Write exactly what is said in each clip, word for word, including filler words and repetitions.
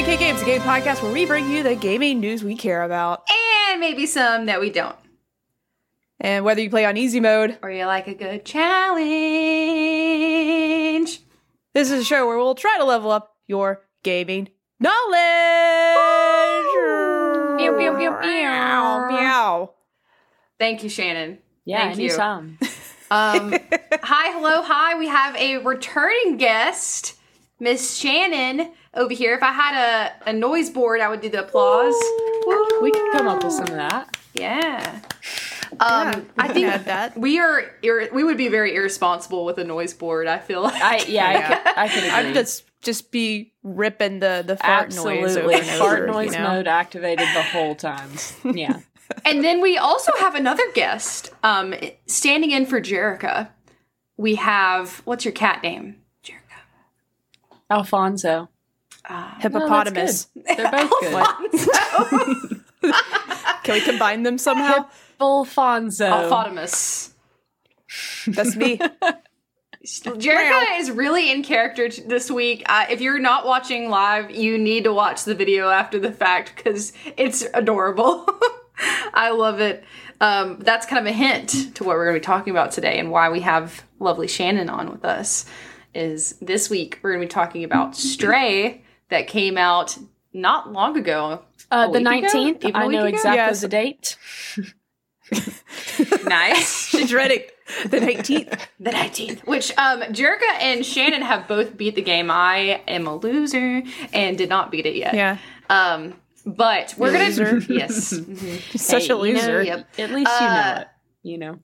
K Games, a game podcast where we bring you the gaming news we care about. And maybe some that we don't. And whether you play on easy mode, or you like a good challenge, this is a show where we'll try to level up your gaming knowledge. Meow, meow, meow, meow. Meow. Thank you, Shannon. Yeah, Thank anytime. you. Um, hi, hello, hi. We have a returning guest, Miss Shannon, over here. If I had a, a noise board, I would do the applause. Woo. We could come up with some of that. Yeah. Yeah, Um, I think add that. we are ir- we would be very irresponsible with a noise board. I feel like. I yeah, Yeah. I could, I could agree. I'd just just be ripping the the fart Absolutely. noise over and Fart over, noise you know? mode activated the whole time. Yeah. And then we also have another guest, um, standing in for Jerica. We have, what's your cat name, Jerica? Alfonso. Uh, Hippopotamus. No, They're both good. Can we combine them somehow? Alfonso. Alphotimus. That's me. Jerica is really in character t- this week. Uh, if you're not watching live, you need to watch the video after the fact because it's adorable. I love it. Um, that's kind of a hint to what we're going to be talking about today and why we have lovely Shannon on with us. Is this week we're going to be talking about Stray that came out not long ago. Uh, A the week ago? nineteenth. Even a I know week ago? exactly Yes. the date. Nice. She's ready. The nineteenth. The nineteenth. Which, um, Jerica and Shannon have both beat the game. I am a loser and did not beat it yet. Yeah. Um, but we're You're a gonna loser. yes, Mhm. She's such Hey, a you know, loser. Yep. At least you Uh, know it. You know.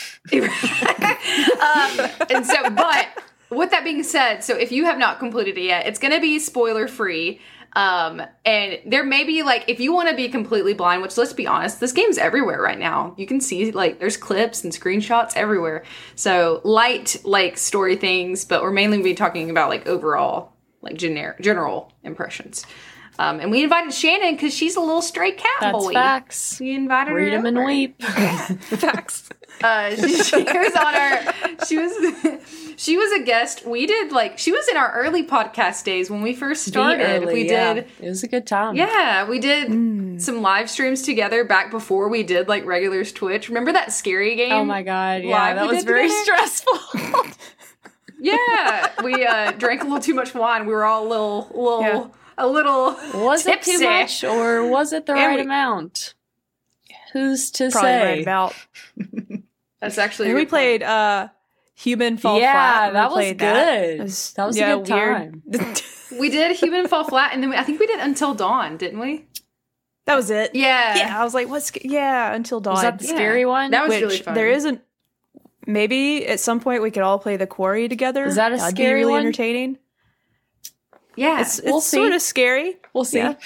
um, and so, but with that being said, so if you have not completed it yet, it's gonna be spoiler free. Um, and there may be like, if you want to be completely blind, which let's be honest, this game's everywhere right now. You can see like there's clips and screenshots everywhere. So light like story things, but we're mainly gonna be talking about like overall, like generic, general impressions. Um, and we invited Shannon because she's a little stray cat That's boy. facts. We invited Read her. them and over. weep. Facts. Uh, she, she was on our. She was. She was a guest. We did like. She was in our early podcast days when we first started. The early, we yeah. did. It was a good time. Yeah, we did some live streams together back before we did like regulars Twitch. Remember that scary game? Oh my god. Yeah, Live that we was did very together? stressful. Yeah, we uh, drank a little too much wine. We were all a little, little, Yeah. a little. Was it tipsy. too much or was it the And right we- amount? Who's to Probably say? right about. That's actually. a And we good played uh, Human Fall Yeah, Flat. when we that was played good. That was, That was a yeah, good weird. point. We did Human Fall Flat, and then we, I think we did Until Dawn, didn't we? That was it. Yeah. Yeah, I was like, what's... Yeah, Until Dawn. Was that the Yeah. scary one? That was Which really fun. there isn't... Maybe at some point we could all play the Quarry together. Is that a That'd scary be really one? entertaining. Yeah. It's, it's We'll sort see. of scary. We'll see. Yeah.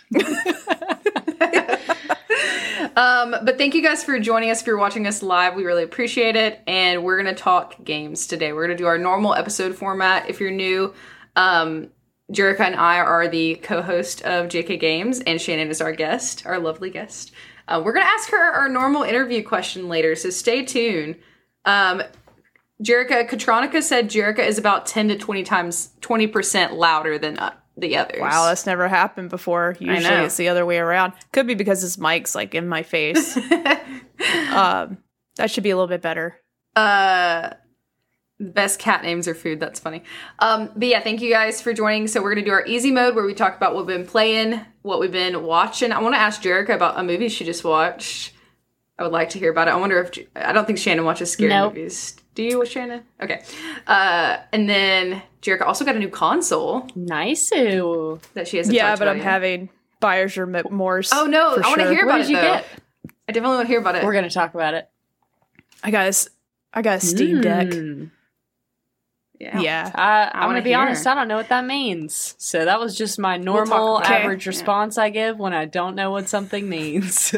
Um, but thank you guys for joining us, if you're watching us live. We really appreciate it. And we're going to talk games today. We're going to do our normal episode format. If you're new, um, Jerica and I are the co-host of J K Games, and Shannon is our guest, our lovely guest. Uh, we're going to ask her our normal interview question later, so stay tuned. Um, Jerica, Katronica said Jerica is about ten to twenty times, twenty percent louder than uh, the others. Wow, that's never happened before. Usually know. it's the other way around. Could be because this mic's like in my face. um, that should be a little bit better. Uh, best cat names or food. That's funny. Um, but yeah, thank you guys for joining. So we're gonna do our easy mode where we talk about what we've been playing, what we've been watching. I want to ask Jerica about a movie she just watched. I would like to hear about it. I wonder if I don't think Shannon watches scary Nope. movies. Do you, Shannon? Okay. Uh, and then Jerica also got a new console Nice. that she hasn't. Yeah, talked but about I'm yet. having buyer's remorse. Oh no, for I want to sure. hear What about did it. you though. get? I definitely want to hear about it. We're going to talk about it. I got a, s- I got a Steam Deck. Mm. yeah. Yeah. I, I'm wanna going to be hear. honest, I don't know what that means. So that was just my normal, about it. average Okay. response I give when I don't know what something means.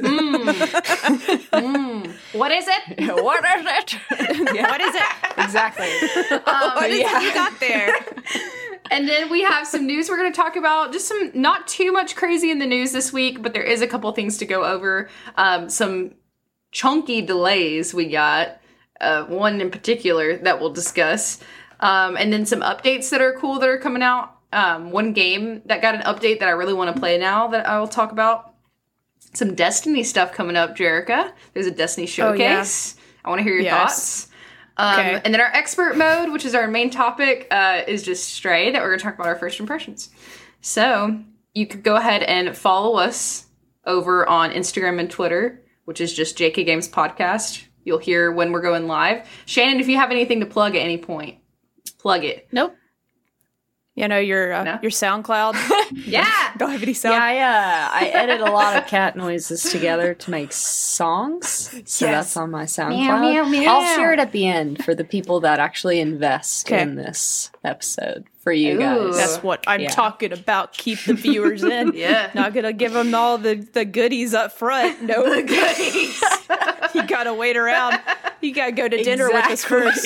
Mm. What is it? What is it? Yeah. What is it? Exactly. Um, What is yeah. it you got there? And then we have some news we're going to talk about. Just some, not too much crazy in the news this week, but there is a couple things to go over. Um, some chunky delays we got. Uh, one in particular that we'll discuss. Um, and then some updates that are cool that are coming out. um, one game that got an update that I really want to play now that I will talk about. Some Destiny stuff coming up, Jerica. There's a Destiny showcase. Oh, yeah. I want to hear your yes. thoughts. Um, okay. And then our expert mode, which is our main topic, uh, is just Stray, that we're going to talk about our first impressions. So you could go ahead and follow us over on Instagram and Twitter, which is just J K Games Podcast. You'll hear when we're going live. Shannon, if you have anything to plug at any point, plug it. Nope. You know, your uh, no? your SoundCloud. Yeah. Don't have any sound. Yeah, I, uh, I edit a lot of cat noises together to make songs. So yes. that's on my SoundCloud. Meow, meow, meow. I'll share it at the end for the people that actually invest okay. in this episode for you Ooh. guys. That's what I'm yeah. talking about. Keep the viewers in. Yeah. Not going to give them all the, the goodies up front. No. The goodies. You got to wait around. You got to go to dinner exactly. with us first.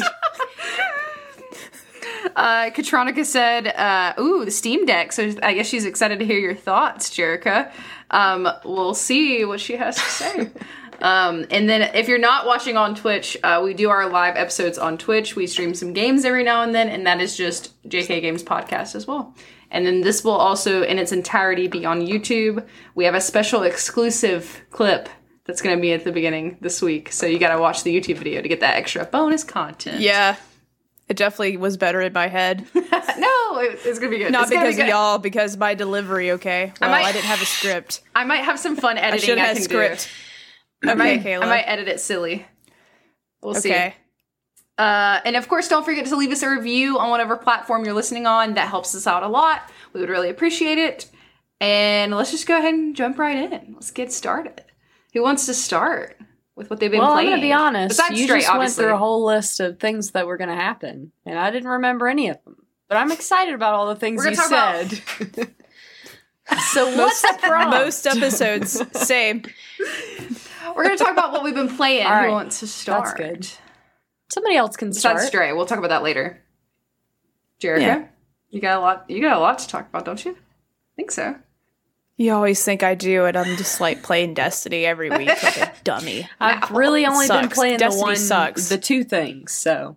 Uh, Katronica said, uh, ooh, the Steam Deck. So I guess she's excited to hear your thoughts, Jerica. Um, we'll see what she has to say. um, and then if you're not watching on Twitch, uh, we do our live episodes on Twitch. We stream some games every now and then, and that is just J K Games Podcast as well. And then this will also, in its entirety, be on YouTube. We have a special exclusive clip that's going to be at the beginning this week. So you got to watch the YouTube video to get that extra bonus content. Yeah. It definitely was better in my head. No, it, it's going to be good. Not it's because be of y'all, because my delivery, okay? Well, I, might, I didn't have a script. I might have some fun editing I, I can script. do. I okay, might, Kayla. I might edit it silly. We'll okay. see. Uh, and of course, don't forget to leave us a review on whatever platform you're listening on. That helps us out a lot. We would really appreciate it. And let's just go ahead and jump right in. Let's get started. Who wants to start with what they've been well, playing? Well, I'm going to be honest. Besides you Stray, just obviously. went through a whole list of things that were going to happen, and I didn't remember any of them. But I'm excited about all the things We're you talk said. About- so what's the problem? Most episodes, same. We're going to talk about what we've been playing. All right. Who wants to start? That's good. Somebody else can start. Besides Stray. We'll talk about that later. Jerica, yeah. you got a lot. You got a lot to talk about, don't you? I think so. You always think I do, and I'm just like playing Destiny every week like a dummy. I've no, really only sucks. been playing Destiny the one, sucks. the two things. So,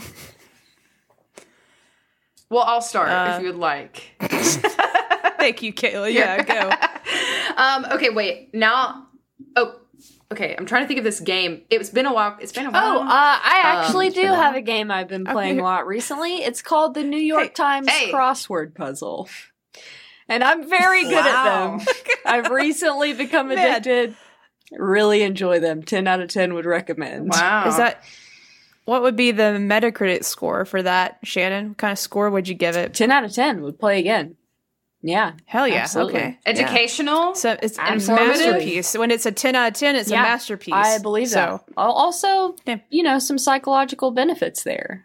well, I'll start uh, if you would like. Thank you, Kayla. Yeah, go. um, okay, wait. Now, oh, okay. I'm trying to think of this game. It's been a while. It's been a while. Oh, uh, I actually um, do have a game I've been playing okay. a lot recently. It's called the New York hey, Times hey. Crossword Puzzle. And I'm very good wow. at them. I've recently become addicted. Really enjoy them. ten out of ten would recommend. Wow. Is that, what would be the Metacritic score for that, Shannon? What kind of score would you give it? ten out of ten would play again. Yeah. Hell yeah. Absolutely. Okay. Educational? Yeah. So it's a informative? masterpiece. When it's a ten out of ten, it's yeah, a masterpiece. I believe so. that. Also, yeah. you know, some psychological benefits there.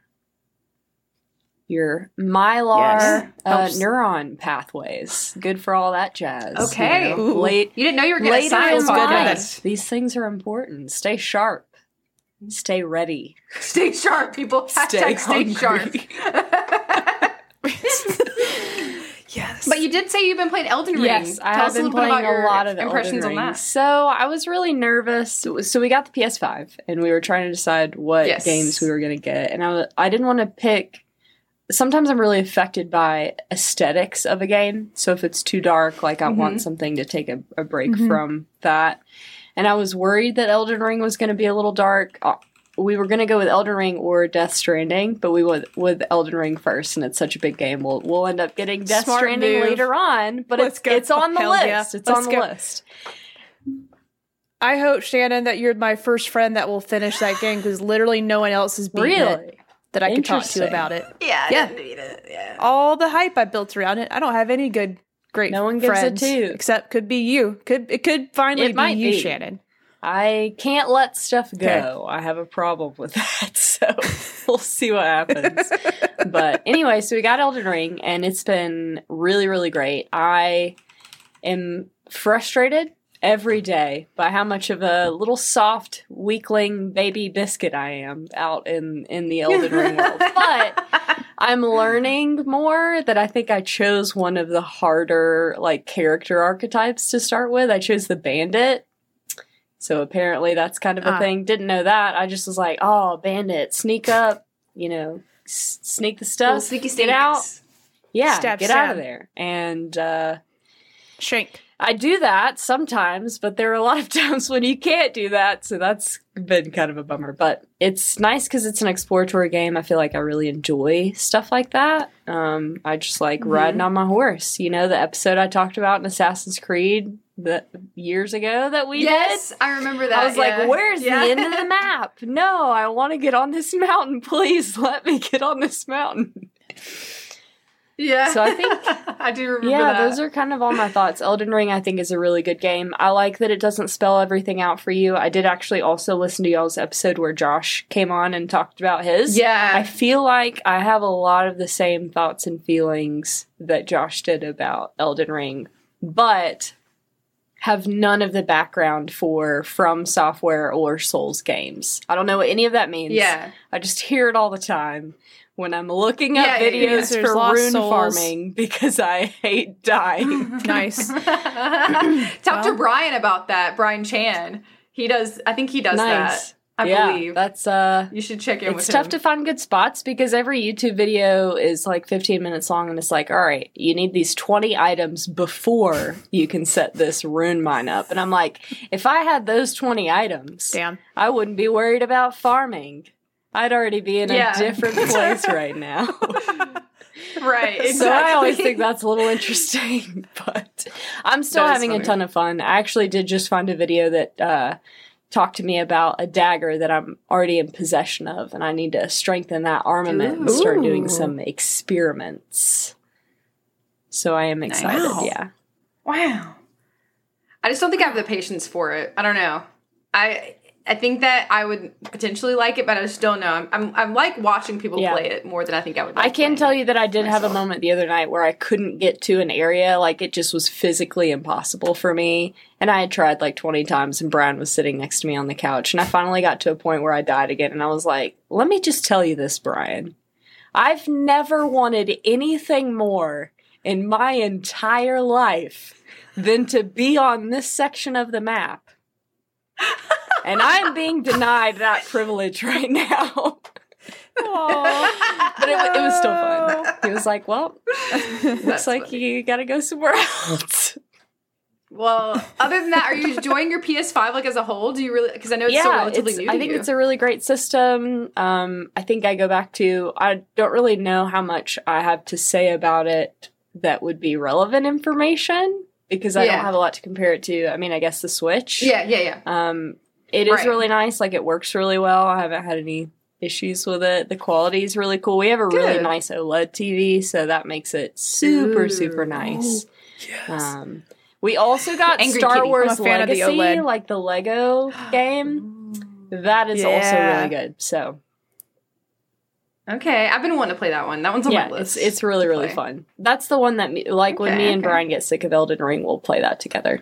Your mylar yes. uh, neuron pathways. Good for all that jazz. Okay. You know, late, you didn't know you were good at science podcast. These things are important. Stay sharp. Stay ready. Stay sharp, people. Stay, stay sharp. Yes. But you did say you've been playing Elden Ring. Yes, I Tell have us a been little bit playing about a your lot of impressions Elden on Ring. that. So I was really nervous. So we got the P S five, and we were trying to decide what yes. games we were going to get. And I, was, I didn't want to pick... Sometimes I'm really affected by aesthetics of a game. So if it's too dark, like I mm-hmm. want something to take a, a break mm-hmm. from that. And I was worried that Elden Ring was going to be a little dark. Uh, we were going to go with Elden Ring or Death Stranding, but we went with Elden Ring first, and it's such a big game. We'll we'll end up getting Death Smart Stranding move. later on, but Let's it's go. it's on the Hell list. Yeah. It's Let's on the go. list. I hope, Shannon, that you're my first friend that will finish that game, because literally no one else has beaten Really? it that I can talk to about it. Yeah, I Yeah. didn't beat it. Yeah. All the hype I built around it, I don't have any good, great No one gives a friends. toot. Except could be you. Could It could finally It be might you, be. Shannon. I can't let stuff go. Okay. I have a problem with that, so we'll see what happens. But anyway, so we got Elden Ring, and it's been really, really great. I am frustrated every day by how much of a little soft weakling baby biscuit I am out in, in the Elden Ring world. But I'm learning more that I think I chose one of the harder like character archetypes to start with. I chose the bandit. So apparently that's kind of a Ah. thing. Didn't know that. I just was like, oh, bandit, sneak up, you know, s- sneak the stuff, Little sneaky get out. sneaks. Yeah, Stab, get out stab. of there. And uh, Shank. I do that sometimes, but there are a lot of times when you can't do that, so that's been kind of a bummer. But it's nice because it's an exploratory game. I feel like I really enjoy stuff like that. Um, I just like Mhm. riding on my horse. You know, the episode I talked about in Assassin's Creed that years ago that we yes, did? I remember that. I was yeah. like, where's Yeah. the end of the map? No, I want to get on this mountain. Please let me get on this mountain. Yeah. So I think- I do remember Yeah, that. those are kind of all my thoughts. Elden Ring, I think, is a really good game. I like that it doesn't spell everything out for you. I did actually also listen to y'all's episode where Josh came on and talked about his. Yeah. I feel like I have a lot of the same thoughts and feelings that Josh did about Elden Ring, but have none of the background for From Software or Souls games. I don't know what any of that means. yeah. I just hear it all the time when I'm looking up Yeah, yeah, yeah. videos There's for lost rune souls. farming because I hate dying. Nice. Talk to Well. Brian about that. Brian Chan. He does. I think he does Nice. that. I yeah, believe. that's uh You should check in it's with tough him. to find good spots because every YouTube video is like fifteen minutes long and it's like, all right, you need these twenty items before you can set this rune mine up. And I'm like, if I had those twenty items, Damn. I wouldn't be worried about farming. I'd already be in Yeah. a different place right now. Right. Exactly. So I always think that's a little interesting, but I'm still That is having funny. a ton of fun. I actually did just find a video that uh, talked to me about a dagger that I'm already in possession of, and I need to strengthen that armament and start doing Ooh. some experiments. So I am excited, Wow. yeah. Wow. I just don't think I have the patience for it. I don't know. I I think that I would potentially like it, but I just don't know. I'm I'm, I'm like watching people Yeah. play it more than I think I would. I Like can playing tell it. you that I did have a myself. moment the other night where I couldn't get to an area. Like, it just was physically impossible for me. And I had tried like twenty times, and Brian was sitting next to me on the couch. And I finally got to a point where I died again. And I was like, let me just tell you this, Brian. I've never wanted anything more in my entire life than to be on this section of the map. And I'm being denied that privilege right now. Aw. But it, wa- it was still fun. He was like, well, looks That's like funny. you gotta go somewhere else. Well, other than that, are you enjoying your P S five like as a whole? Do you really? Because I know it's still yeah, relatively it's, new to I think you. it's a really great system. Um, I think I go back to, I don't really know how much I have to say about it that would be relevant information because I Yeah. don't have a lot to compare it to. I mean, I guess the Switch. yeah, yeah, yeah. Um, it is Right. really nice. Like, it works really well. I haven't had any issues with it. The quality is really cool. We have a really Good. nice OLED T V, so that makes it super, Ooh. super nice. Um, we also got Angry Star Kitty. Wars I'm a fan of the Legacy, OLED. like the Lego game. That is also Yeah. really good. So Okay, I've been wanting to play that one. That one's on yeah, my list. it's it's really to really play. fun. That's the one that me, like when Okay, me and okay. Brian get sick of Elden Ring, we'll play that together.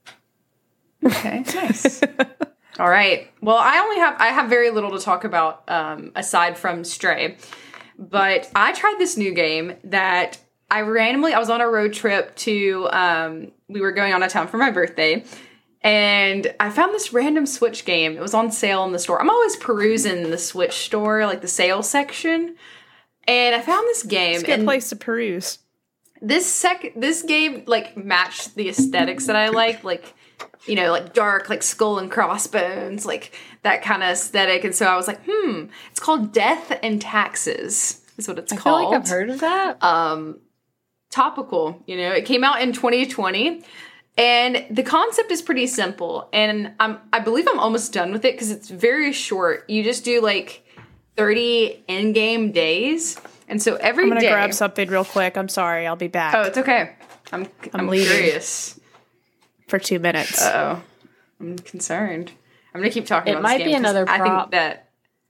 Okay, nice. All right. Well, I only have I have very little to talk about um, aside from Stray, but I tried this new game that I randomly I was on a road trip to um, we were going out of town for my birthday, and I found this random Switch game. It was on sale in the store. I'm always perusing the Switch store, like the sale section, and I found this game. It's a good and place to peruse. this sec this game like matched the aesthetics that I like, like, you know, like dark, like skull and crossbones, like that kind of aesthetic. And so I was like, hmm, it's called Death and Taxes, is what it's I feel called. like I've heard of that. Um, topical, you know, it came out in twenty twenty. And the concept is pretty simple. And I'm I believe I'm almost done with it because it's very short. You just do like thirty in-game days. And so every I'm gonna day- grab something real quick. I'm sorry. I'll be back Oh, it's okay. I'm I'm, I'm leaving. curious. for two minutes. Uh oh, I'm concerned. I'm gonna keep talking It about might this be game 'cause another I prop. think that.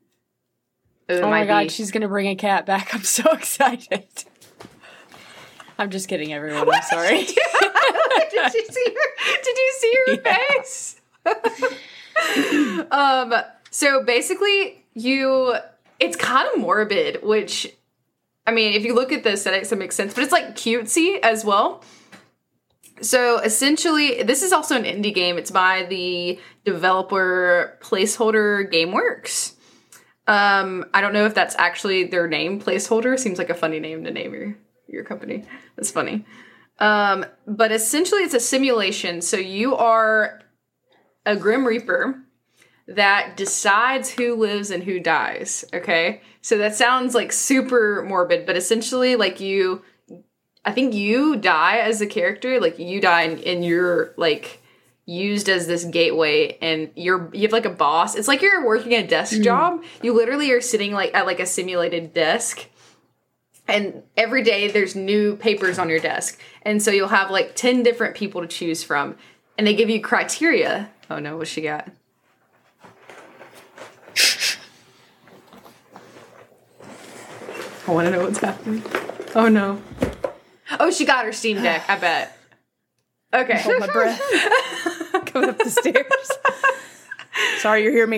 Oh, it Oh my might god, be. she's gonna bring a cat back. I'm so excited. I'm just kidding, everyone. I'm sorry. did you see her? Did you see her Yeah. face? um. So basically, you. It's kind of morbid, which, I mean, if you look at the aesthetics, it makes sense. But it's like cutesy as well. So essentially, this is also an indie game. It's by the developer Placeholder Gameworks. Um, I don't know if that's actually their name. Placeholder seems like a funny name to name your your company. That's funny. Um, but essentially, it's a simulation. So you are a Grim Reaper that decides who lives and who dies. Okay, so that sounds like super morbid, but essentially, like you, I think you die as a character. Like you die, and, and you're like used as this gateway, and you're you have like a boss. It's like you're working a desk mm. job. You literally are sitting like at like a simulated desk, and every day there's new papers on your desk, and so you'll have like ten different people to choose from, and they give you criteria. Oh no, what she got? I want to know what's happening. Oh no. Oh, she got her Steam Deck, I bet. Okay. Hold my breath. Coming up the stairs. Sorry, you hear me.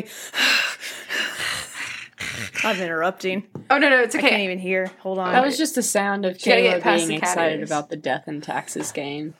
I'm interrupting. Oh, no, no, it's okay. I can't even hear. Hold on. That was just the sound of Kayla being excited about the Death and Taxes game.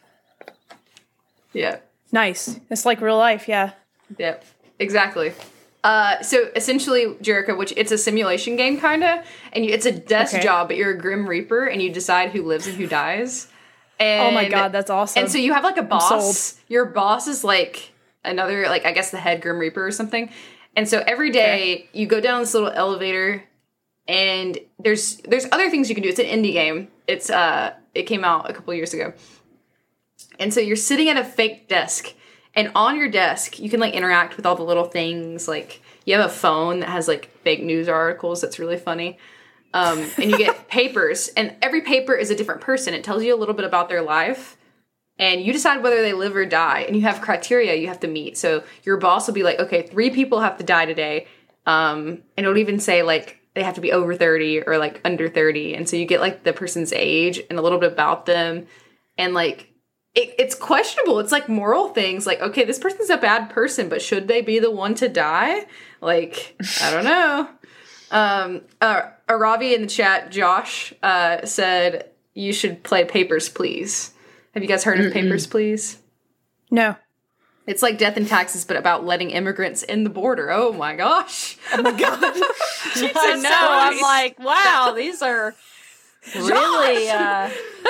Yeah. Nice. It's like real life, yeah. Yep, exactly. Uh, so essentially, Jerica, which it's a simulation game, kind of, and you, it's a desk okay. job, but you're a Grim Reaper, and you decide who lives and who dies. And, oh my god, that's awesome. And so you have like a boss. Your boss is like another, like I guess the head Grim Reaper or something. And so every day okay. you go down this little elevator, and there's there's other things you can do. It's an indie game. It's uh it came out a couple years ago. And so you're sitting at a fake desk, and on your desk you can like interact with all the little things. Like you have a phone that has like fake news articles that's really funny. Um, and you get papers, and every paper is a different person. It tells you a little bit about their life, and you decide whether they live or die, and you have criteria you have to meet. So your boss will be like, okay, three people have to die today, um, and it'll even say, like, they have to be over thirty or, like, under thirty, and so you get, like, the person's age and a little bit about them, and, like, it, it's questionable. It's, like, moral things, like, okay, this person's a bad person, but should they be the one to die? Like, I don't know. Um, uh, Aravi in the chat, Josh, uh, said you should play Papers, Please. Have you guys heard Mm-mm. of Papers, Please? No. It's like Death and Taxes, but about letting immigrants in the border. Oh my gosh. Oh my god. I know. I'm like, wow, these are really, uh...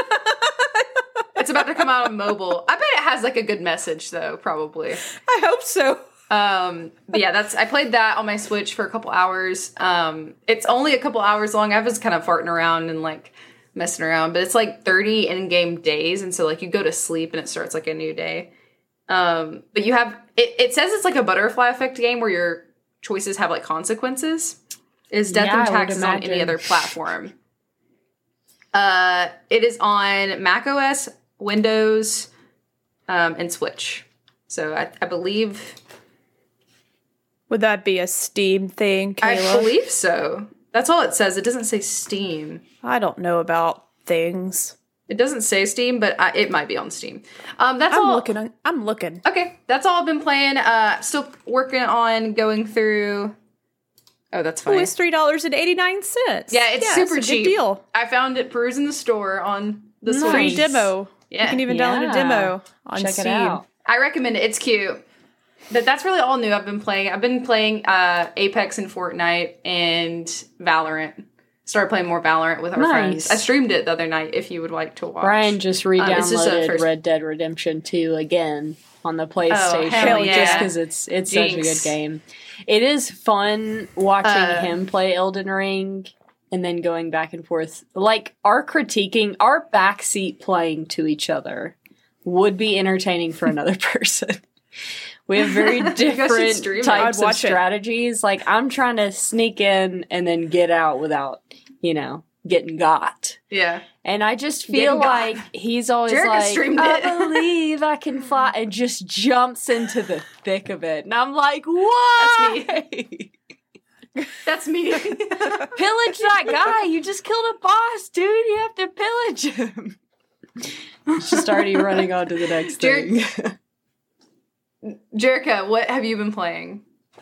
It's about to come out on mobile. I bet it has like a good message though, probably. I hope so. Um, but yeah, that's, I played that on my Switch for a couple hours. Um, it's only a couple hours long. I was kind of farting around and like messing around, but it's like thirty in-game days. And so like you go to sleep and it starts like a new day. Um, but you have, it, it says it's like a butterfly effect game where your choices have like consequences. Is Death yeah, and Taxes on any other platform? Uh, it is on macOS, Windows, um, and Switch. So I, I believe... Would that be a Steam thing, Kayla? I believe so. That's all it says. It doesn't say Steam. I don't know about things. It doesn't say Steam, but I, it might be on Steam. Um, that's I'm all. Looking, I'm looking. Okay, that's all I've been playing. Uh, still working on going through. Oh, that's funny. Oh, it's three dollars and eighty nine cents. Yeah, it's yeah, super it's a cheap. Good deal. I found it perusing the store on the nice. Switch. Free demo. Yeah, you can even yeah. download a demo on Check Steam. it out. I recommend it. It's cute. But that's really all new I've been playing. I've been playing uh, Apex and Fortnite and Valorant. Started playing more Valorant with our nice. friends. I streamed it the other night if you would like to watch. Brian just re-downloaded uh, first... Red Dead Redemption two again on the PlayStation. Oh, hell yeah. Just because it's, it's such a good game. It is fun watching uh, him play Elden Ring and then going back and forth. Like, our critiquing, our backseat playing to each other would be entertaining for another person. We have very different types of strategies. It. Like, I'm trying to sneak in and then get out without, you know, getting got. Yeah. And I just feel like he's always Jerica like, I believe I can fly, and just jumps into the thick of it. And I'm like, what? That's me. That's me. Pillage that guy. You just killed a boss, dude. You have to pillage him. Just already running on to the next Jer- thing. Jerica, what have you been playing?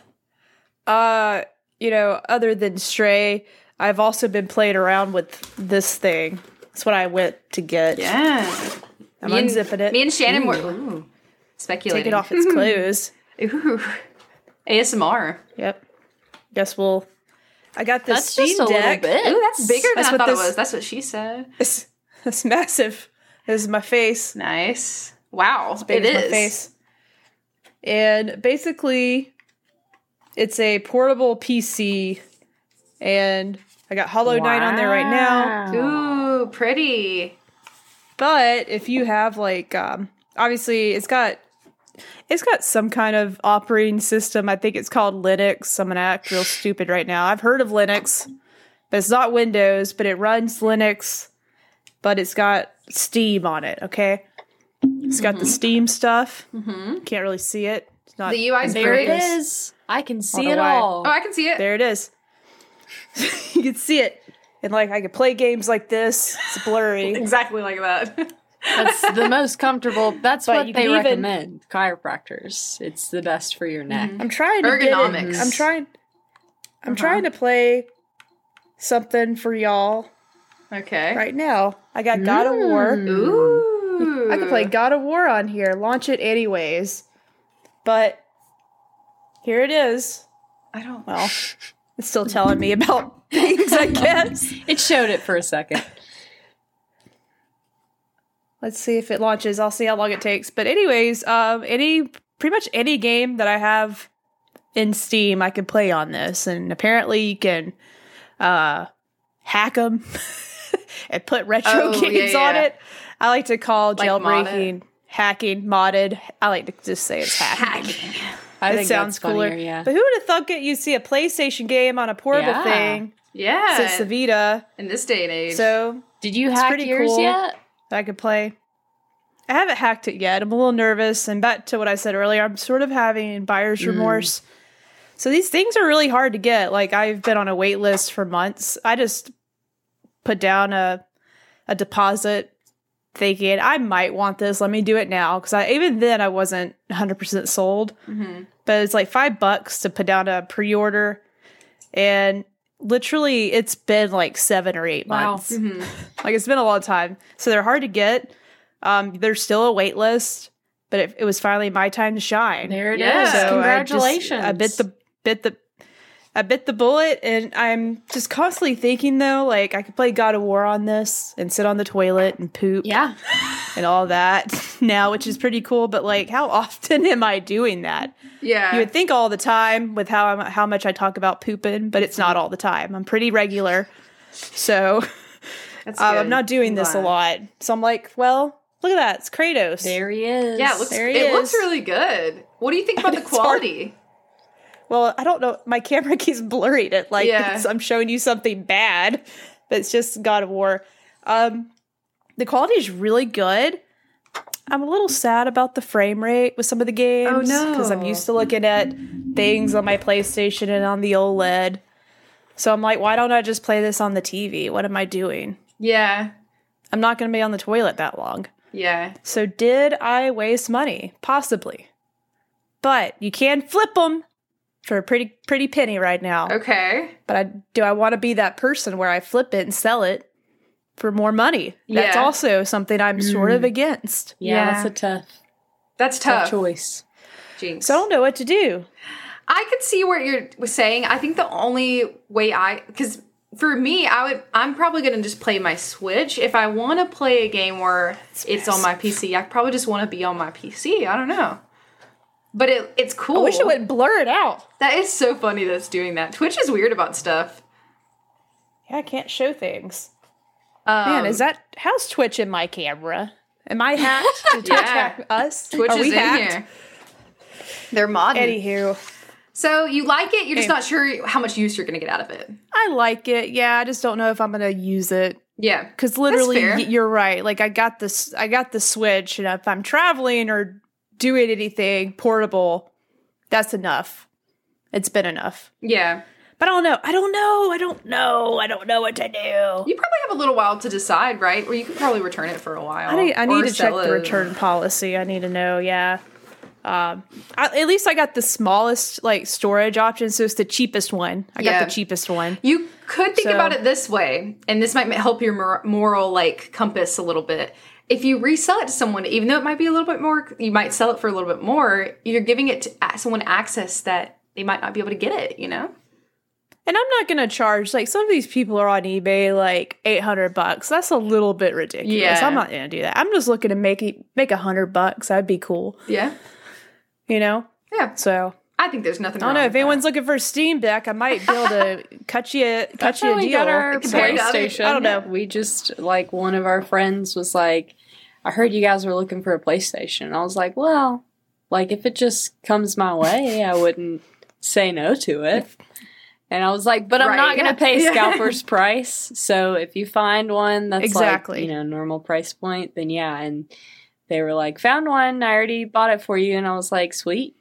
Uh, you know, other than Stray, I've also been playing around with this thing. That's what I went to get. Yeah. I'm me unzipping and, it. Me and Shannon ooh. were ooh, speculating. Take it off its clothes. Ooh. A S M R. Yep. Guess we'll... I got this that's Steam just a Deck. Little bit. Ooh, that's bigger than that's I what thought this, it was. That's what she said. It's massive. This is my face. Nice. Wow. Big It as is. my face. And basically, it's a portable P C, and I got Hollow Knight on there right now. Ooh, pretty. But if you have like, um, obviously, it's got it's got some kind of operating system. I think it's called Linux. I'm gonna act real stupid right now. I've heard of Linux, but it's not Windows. But it runs Linux, but it's got Steam on it. Okay, it's got the Steam stuff. Mm-hmm. Can't really see it. It's not The U I is There great. it is. I can see know it why. all. Oh, I can see it. There it is. You can see it. And like I could play games like this. It's blurry. Exactly like that. That's the most comfortable. That's But what you they can even- recommend. Chiropractors. It's the best for your neck. I'm trying to get it. Ergonomics. I'm trying I'm Uh-huh. trying to play something for y'all Okay. right now. I got God of War. Ooh. I could play God of War on here. Launch it anyways. But here it is. I don't. Well, it's still telling me about things, I guess. It showed it for a second. Let's see if it launches. I'll see how long it takes. But anyways, um, any pretty much any game that I have in Steam, I can play on this. And apparently, you can uh, hack them and put retro Oh, games yeah, on yeah. it. I like to call Like mod jailbreaking hacking, modded. I like to just say it's hacking. Hacking. I It think sounds that's funnier, cooler. yeah. But who would have thought it? You'd see a PlayStation game on a portable Yeah. thing Yeah. since the Vita. In this day and age. So Did you It's hack pretty yours cool. yet? that I could play. I haven't hacked it yet. I'm a little nervous. And back to what I said earlier, I'm sort of having buyer's remorse. So these things are really hard to get. Like I've been on a wait list for months. I just put down a a deposit thinking I might want this. Let me do it now. Because I even then I wasn't one hundred percent sold. Mm-hmm. But it's like five bucks to put down a pre-order. And literally it's been like seven or eight Wow. months. Mm-hmm. Like it's been a long time. So they're hard to get. Um, there's still a wait list, but it, it was finally my time to shine. There it is. Yeah. So Congratulations. I, just, I bit the bit the I bit the bullet, and I'm just constantly thinking though, like I could play God of War on this and sit on the toilet and poop Yeah. and all that now, which is pretty cool. But like, how often am I doing that? Yeah. You would think all the time with how I'm, how much I talk about pooping, but it's not all the time. I'm pretty regular, so That's uh, good. I'm not doing I'm this a glad. lot. So I'm like, well, look at that, it's Kratos. There he is. Yeah, it looks, There he it looks is. really good. What do you think about the It's hard. quality? Well, I don't know. My camera keeps blurring it like Yeah. it's, I'm showing you something bad, but it's just God of War. Um, the quality is really good. I'm a little sad about the frame rate with some of the games. Oh, no. Because I'm used to looking at things on my PlayStation and on the OLED. So I'm like, why don't I just play this on the T V? What am I doing? Yeah. I'm not going to be on the toilet that long. Yeah. So did I waste money? Possibly. But you can flip them for a pretty pretty penny right now. Okay. But I do I want to be that person where I flip it and sell it for more money? That's Yeah. also something I'm sort of against. Yeah, Yeah. that's a tough, That's tough tough. choice. Jinx. So I don't know what to do. I could see what you're saying. I think the only way I, because for me, I would, I'm probably gonna just play my Switch. If I want to play a game where it's on my P C, I probably just want to be on my P C. I don't know, but it it's cool. I wish it would blur it out. That is so funny that it's doing that. Twitch is weird about stuff. Yeah, I can't show things. Um, Man, is that how's Twitch in my camera? Am I hacked? Did Twitch Yeah. hack us? Twitch Are is we in hacked? here? They're modding. Anywho, So you like it? You're just Okay. not sure how much use you're gonna get out of it. I like it. Yeah, I just don't know if I'm gonna use it. Yeah. Because literally, fair. y- you're right. Like I got this, I got the Switch, and if I'm traveling or doing anything portable, that's enough. It's been enough. Yeah. But I don't know. I don't know. I don't know. I don't know what to do. You probably have a little while to decide, right? Or you could probably return it for a while. I need, I Or need to check sell the it. return policy. I need to know. Yeah. Um, I, at least I got the smallest like storage option, so it's the cheapest one. I Yeah. got the cheapest one. You could think So- about it this way, and this might help your mor- moral like compass a little bit. If you resell it to someone, even though it might be a little bit more, you might sell it for a little bit more. You're giving it to a- someone access that they might not be able to get it. You know? And I'm not gonna charge like some of these people are on eBay like eight hundred bucks. That's a little bit ridiculous. Yeah. I'm not gonna do that. I'm just looking to make it make a hundred bucks. That'd be cool. Yeah. You know? Yeah. So I think there's nothing I don't wrong know. with If anyone's that. looking for a Steam Deck, I might be able to cut you cut That's you how a we deal. got our Compared to other- PlayStation. I don't know. We just, like, one of our friends was like, I heard you guys were looking for a PlayStation. And I was like, well, like, if it just comes my way, I wouldn't say no to it. And I was like, but I'm Right, not going yeah. to pay Yeah. scalper's price. So if you find one that's Exactly. like, you know, normal price point, then yeah. And they were like, found one. I already bought it for you. And I was like, sweet.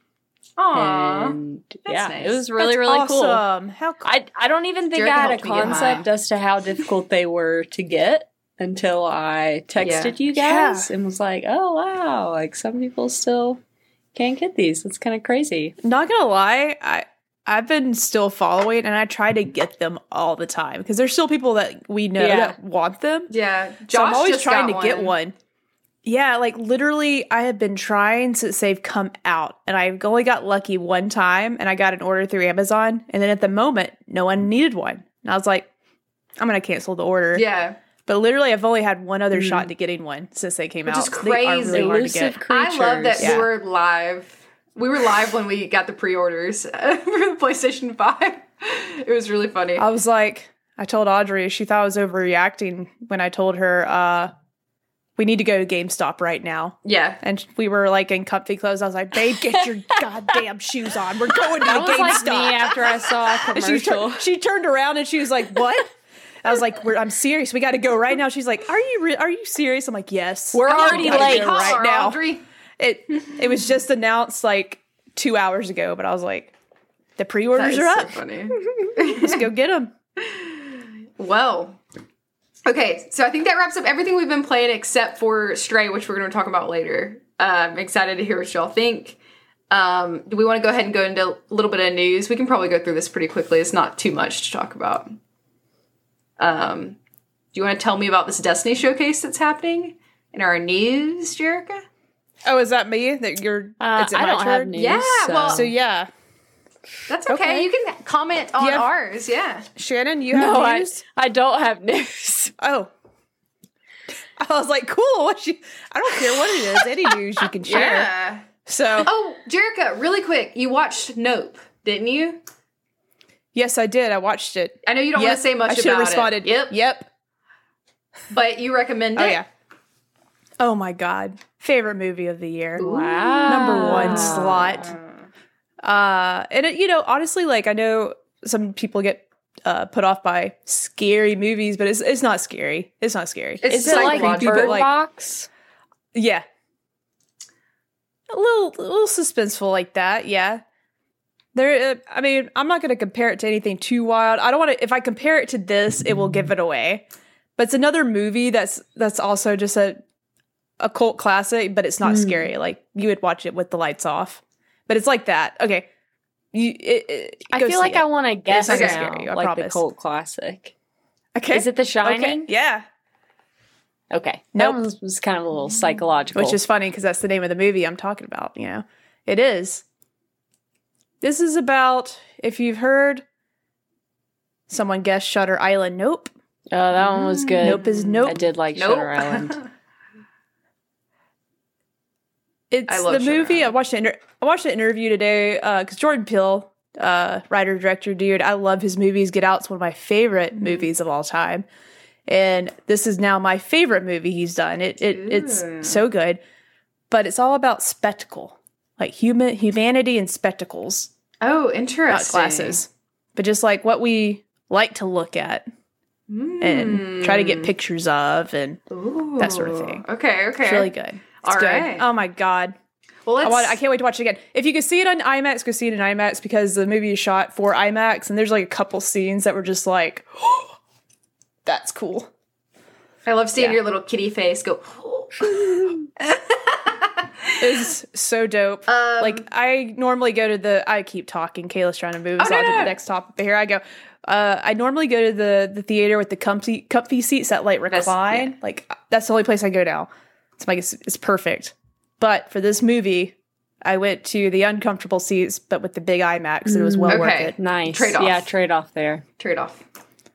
Aw. And that's yeah, nice. it was really, That's really cool. awesome. How cool. I, I don't even think Jerica I had a helped me get concept mine. as to how difficult they were to get until I texted you guys and was like, oh, wow. Like, some people still can't get these. It's kind of crazy. Not gonna lie, I I've been still following, and I try to get them all the time because there's still people that we know Yeah. that want them. Yeah. Josh So I'm always just trying got to get one. Yeah, like literally, I have been trying since they've come out, and I only got lucky one time, and I got an order through Amazon, and then at the moment, no one needed one, and I was like, I'm gonna cancel the order. Yeah. But literally, I've only had one other Mm. shot to getting one since they came Which out. is They are crazy. really hard to Elusive get. creatures. I love that Yeah. we were live. We were live when we got the pre-orders for the PlayStation five. It was really funny. I was like, I told Audrey, she thought I was overreacting when I told her, uh, we need to go to GameStop right now. yeah. And we were like in comfy clothes. I was like, babe, get your goddamn shoes on. We're going to That the was like GameStop. me after I saw a And she, commercial. tur- she turned around and she was like, what? I was like, We're, I'm serious. We got to go right now. She's like, are you re- are you serious? I'm like, yes. We're We already gotta late. go right Holler, now. Audrey. It it was just announced like two hours ago, but I was like, the That pre-orders is are so up. funny. Let's go get them. Well, okay, so I think that wraps up everything we've been playing except for Stray, which we're going to talk about later. Uh, I'm excited to hear what y'all think. Um, do we want to go ahead and go into a little bit of news? We can probably go through this pretty quickly. It's not too much to talk about. Um, do you want to tell me about this Destiny showcase that's happening in our news, Jerica? Oh, is that me? That you're? Uh, is it I my don't have turn? news. Yeah, well- So yeah, That's okay. Okay. You can comment on Do you have- ours. Yeah. Shannon, you have No, I, news? I don't have news. Oh. I was like, cool. What you, I don't care what it is. Any news you can share. Yeah. So, Oh, Jerica, really quick. You watched Nope, didn't you? yes, I did. I watched it. I know you don't Yep. want to say much I should have about responded. it. Yep. Yep. But you recommend it? Oh, yeah. Oh, my God. Favorite movie of the year. Wow. Number one slot. Uh, and, it, you know, honestly, like, I know some people get uh, put off by scary movies, but it's it's not scary. It's not scary. It's Is it like psychological, Bird like- Box? Yeah. A little, a little suspenseful like that, yeah. There, uh, I mean, I'm not going to compare it to anything too wild. I don't want to. If I compare it to this, it will give it away. But it's another movie that's that's also just a a cult classic, but it's not Mm. scary. Like you would watch it with the lights off. But it's like that. Okay, you. It, it, I go feel see like it. I want to guess not now, scary, I like the promise. cult classic. Okay, Is it The Shining? Okay, yeah. Okay. Nope. That one was, was kind of a little psychological. Which is funny because that's the name of the movie I'm talking about, you know. It is. This is about, if you've heard, someone guessed Shutter Island. Nope. Oh, that one was good. Nope is nope. I did like Nope. Shutter Island. It's I love the Shutter movie. I Island. watched, an inter- I watched an interview today because Jordan Peele, uh, writer, director, dude, I love his movies. Get Out's one of my favorite Mm-hmm. movies of all time. And this is now my favorite movie he's done. It, it It's Ooh. so good. But it's all about spectacle, like human humanity and spectacles. Oh, Not interesting. glasses, but just like what we like to look at and try to get pictures of, and Ooh. that sort of thing. Okay, okay. it's really good. It's All good. right. Oh my god, Well, let's. I want. I can't wait to watch it again. If you could see it on IMAX, go see it in IMAX because the movie is shot for IMAX, and there's like a couple scenes that were just like, that's cool. I love seeing yeah. your little kitty face go. It's so dope. Um, like I normally go to the. I keep talking. Kayla's trying to move us Oh, no, on to no. the next topic, but here I go. Uh, I normally go to the the theater with the comfy comfy seats that like That's- recline. yeah. Like that's the only place I go now. It's like it's, it's perfect. But for this movie, I went to the uncomfortable seats, but with the big IMAX, and it was well worth Okay. it. Nice. Trade-off. Yeah, trade off there. Trade off.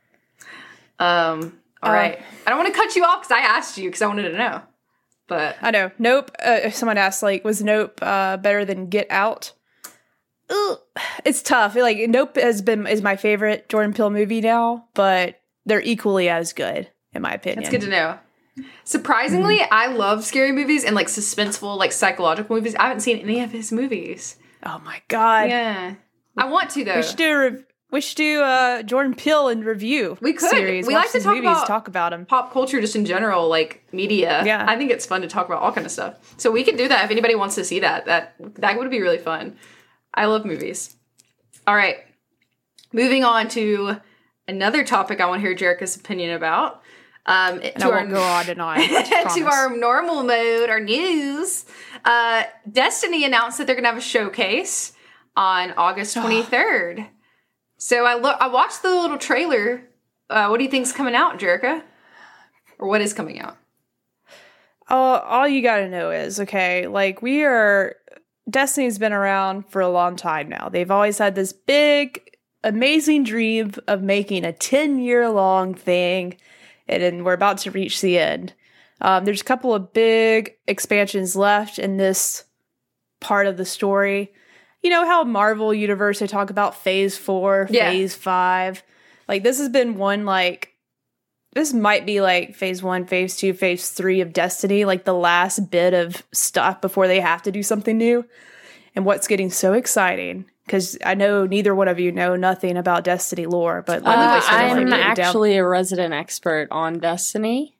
Um. All Uh, right. I don't want to cut you off because I asked you because I wanted to know. But I know. Nope. Uh, if someone asked, like, was Nope uh, better than Get Out? Ugh. It's tough. Like, Nope has been is my favorite Jordan Peele movie now, but they're equally as good, in my opinion. it's good to know. Surprisingly, I love scary movies and like suspenseful, like psychological movies. I haven't seen any of his movies. Oh my god. Yeah, I want to though. We should do a rev- we should do uh, Jordan Peele and review. We could. Series. We Watch like to these talk movies, about- talk about them. Pop culture, just in general, like media. Yeah. I think it's fun to talk about all kind of stuff. So we could do that if anybody wants to see that. That that would be really fun. I love movies. All right, moving on to another topic I want to hear Jerica's opinion about. Um, And to I our won't go on and on. I to promise. our normal mode, our news. Uh, Destiny announced that they're gonna have a showcase on August twenty-third. So I look, I watched the little trailer. Uh, what do you think's coming out, Jerica? Or what is coming out? all, all you gotta know is, okay, like, we are, Destiny's been around for a long time now. They've always had this big, amazing dream of making a ten-year-long thing, and then we're about to reach the end. Um, there's a couple of big expansions left in this part of the story. You know how Marvel Universe, they talk about Phase four, Yeah. Phase five. Like, this has been one, like, this might be like phase one, phase two, phase three of Destiny, like the last bit of stuff before they have to do something new. And what's getting so exciting, because I know neither one of you know nothing about Destiny lore, but let me Uh, just I'm break it down. actually a resident expert on Destiny.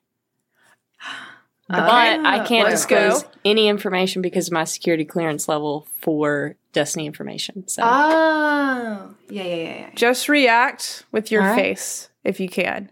But Ah, I can't let's disclose go. any information because of my security clearance level for Destiny information. So Oh, yeah, yeah, yeah, yeah. Just react with your All right. face if you can.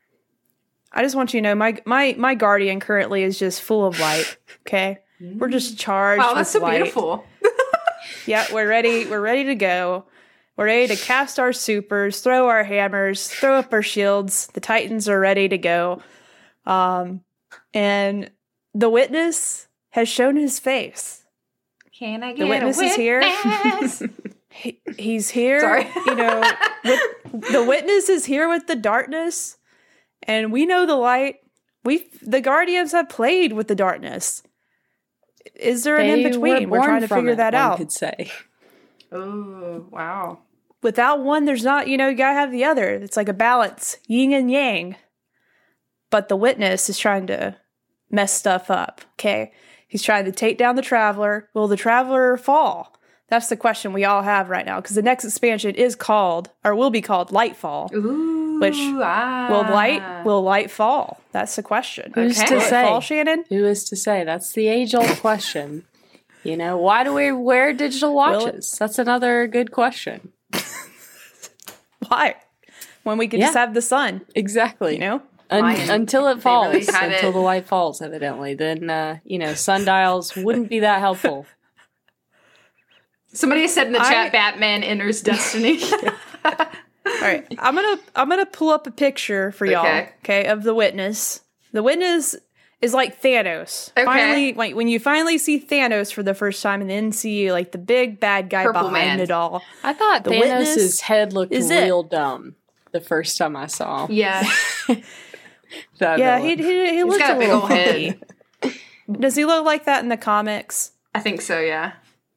I just want you to know my my my guardian currently is just full of light. Okay, we're just charged. Wow, that's with so light. beautiful. Yeah, we're ready. We're ready to go. We're ready to cast our supers, throw our hammers, throw up our shields. The Titans are ready to go. Um, and the witness has shown his face. Can I get The witness a is here. witness? He, he's here. Sorry. You know, with, the witness is here with the darkness, and we know the light. We the Guardians have played with the darkness. Is there an They in between? were We're trying born to from figure it, that one out. could say. Oh, wow. Without one, there's not, you know, you gotta have the other. It's like a balance, yin and yang. But the witness is trying to mess stuff up, okay? He's trying to take down the Traveler. Will the Traveler fall? That's the question we all have right now, because the next expansion is called, or will be called, Lightfall. Ooh, Which, ah. Will light, will light fall? That's the question. Who's Okay. to Will it say? fall, Shannon? Who is to say? That's the age-old question. You know, why do we wear digital Will it? watches? That's another good question. Why? When we could Yeah. just have the sun, Exactly. you know? Un- Lion. until it They falls, really had until it. the light falls, evidently. Then, uh, you know, sundials wouldn't be that helpful. Somebody said in the I- chat, Batman enters Destiny. All right, I'm gonna I'm gonna pull up a picture for y'all, Okay. okay, of the witness. The witness is like Thanos. Okay. Finally, when, when you finally see Thanos for the first time in the M C U, like the big bad guy Purple behind man. it all. I thought The Thanos' witness head looked is it. real dumb the first time I saw him. yeah. That Yeah, he villain. he, he looks got a a big little ol' head. funky. Does he look like that in the comics? I think so, yeah.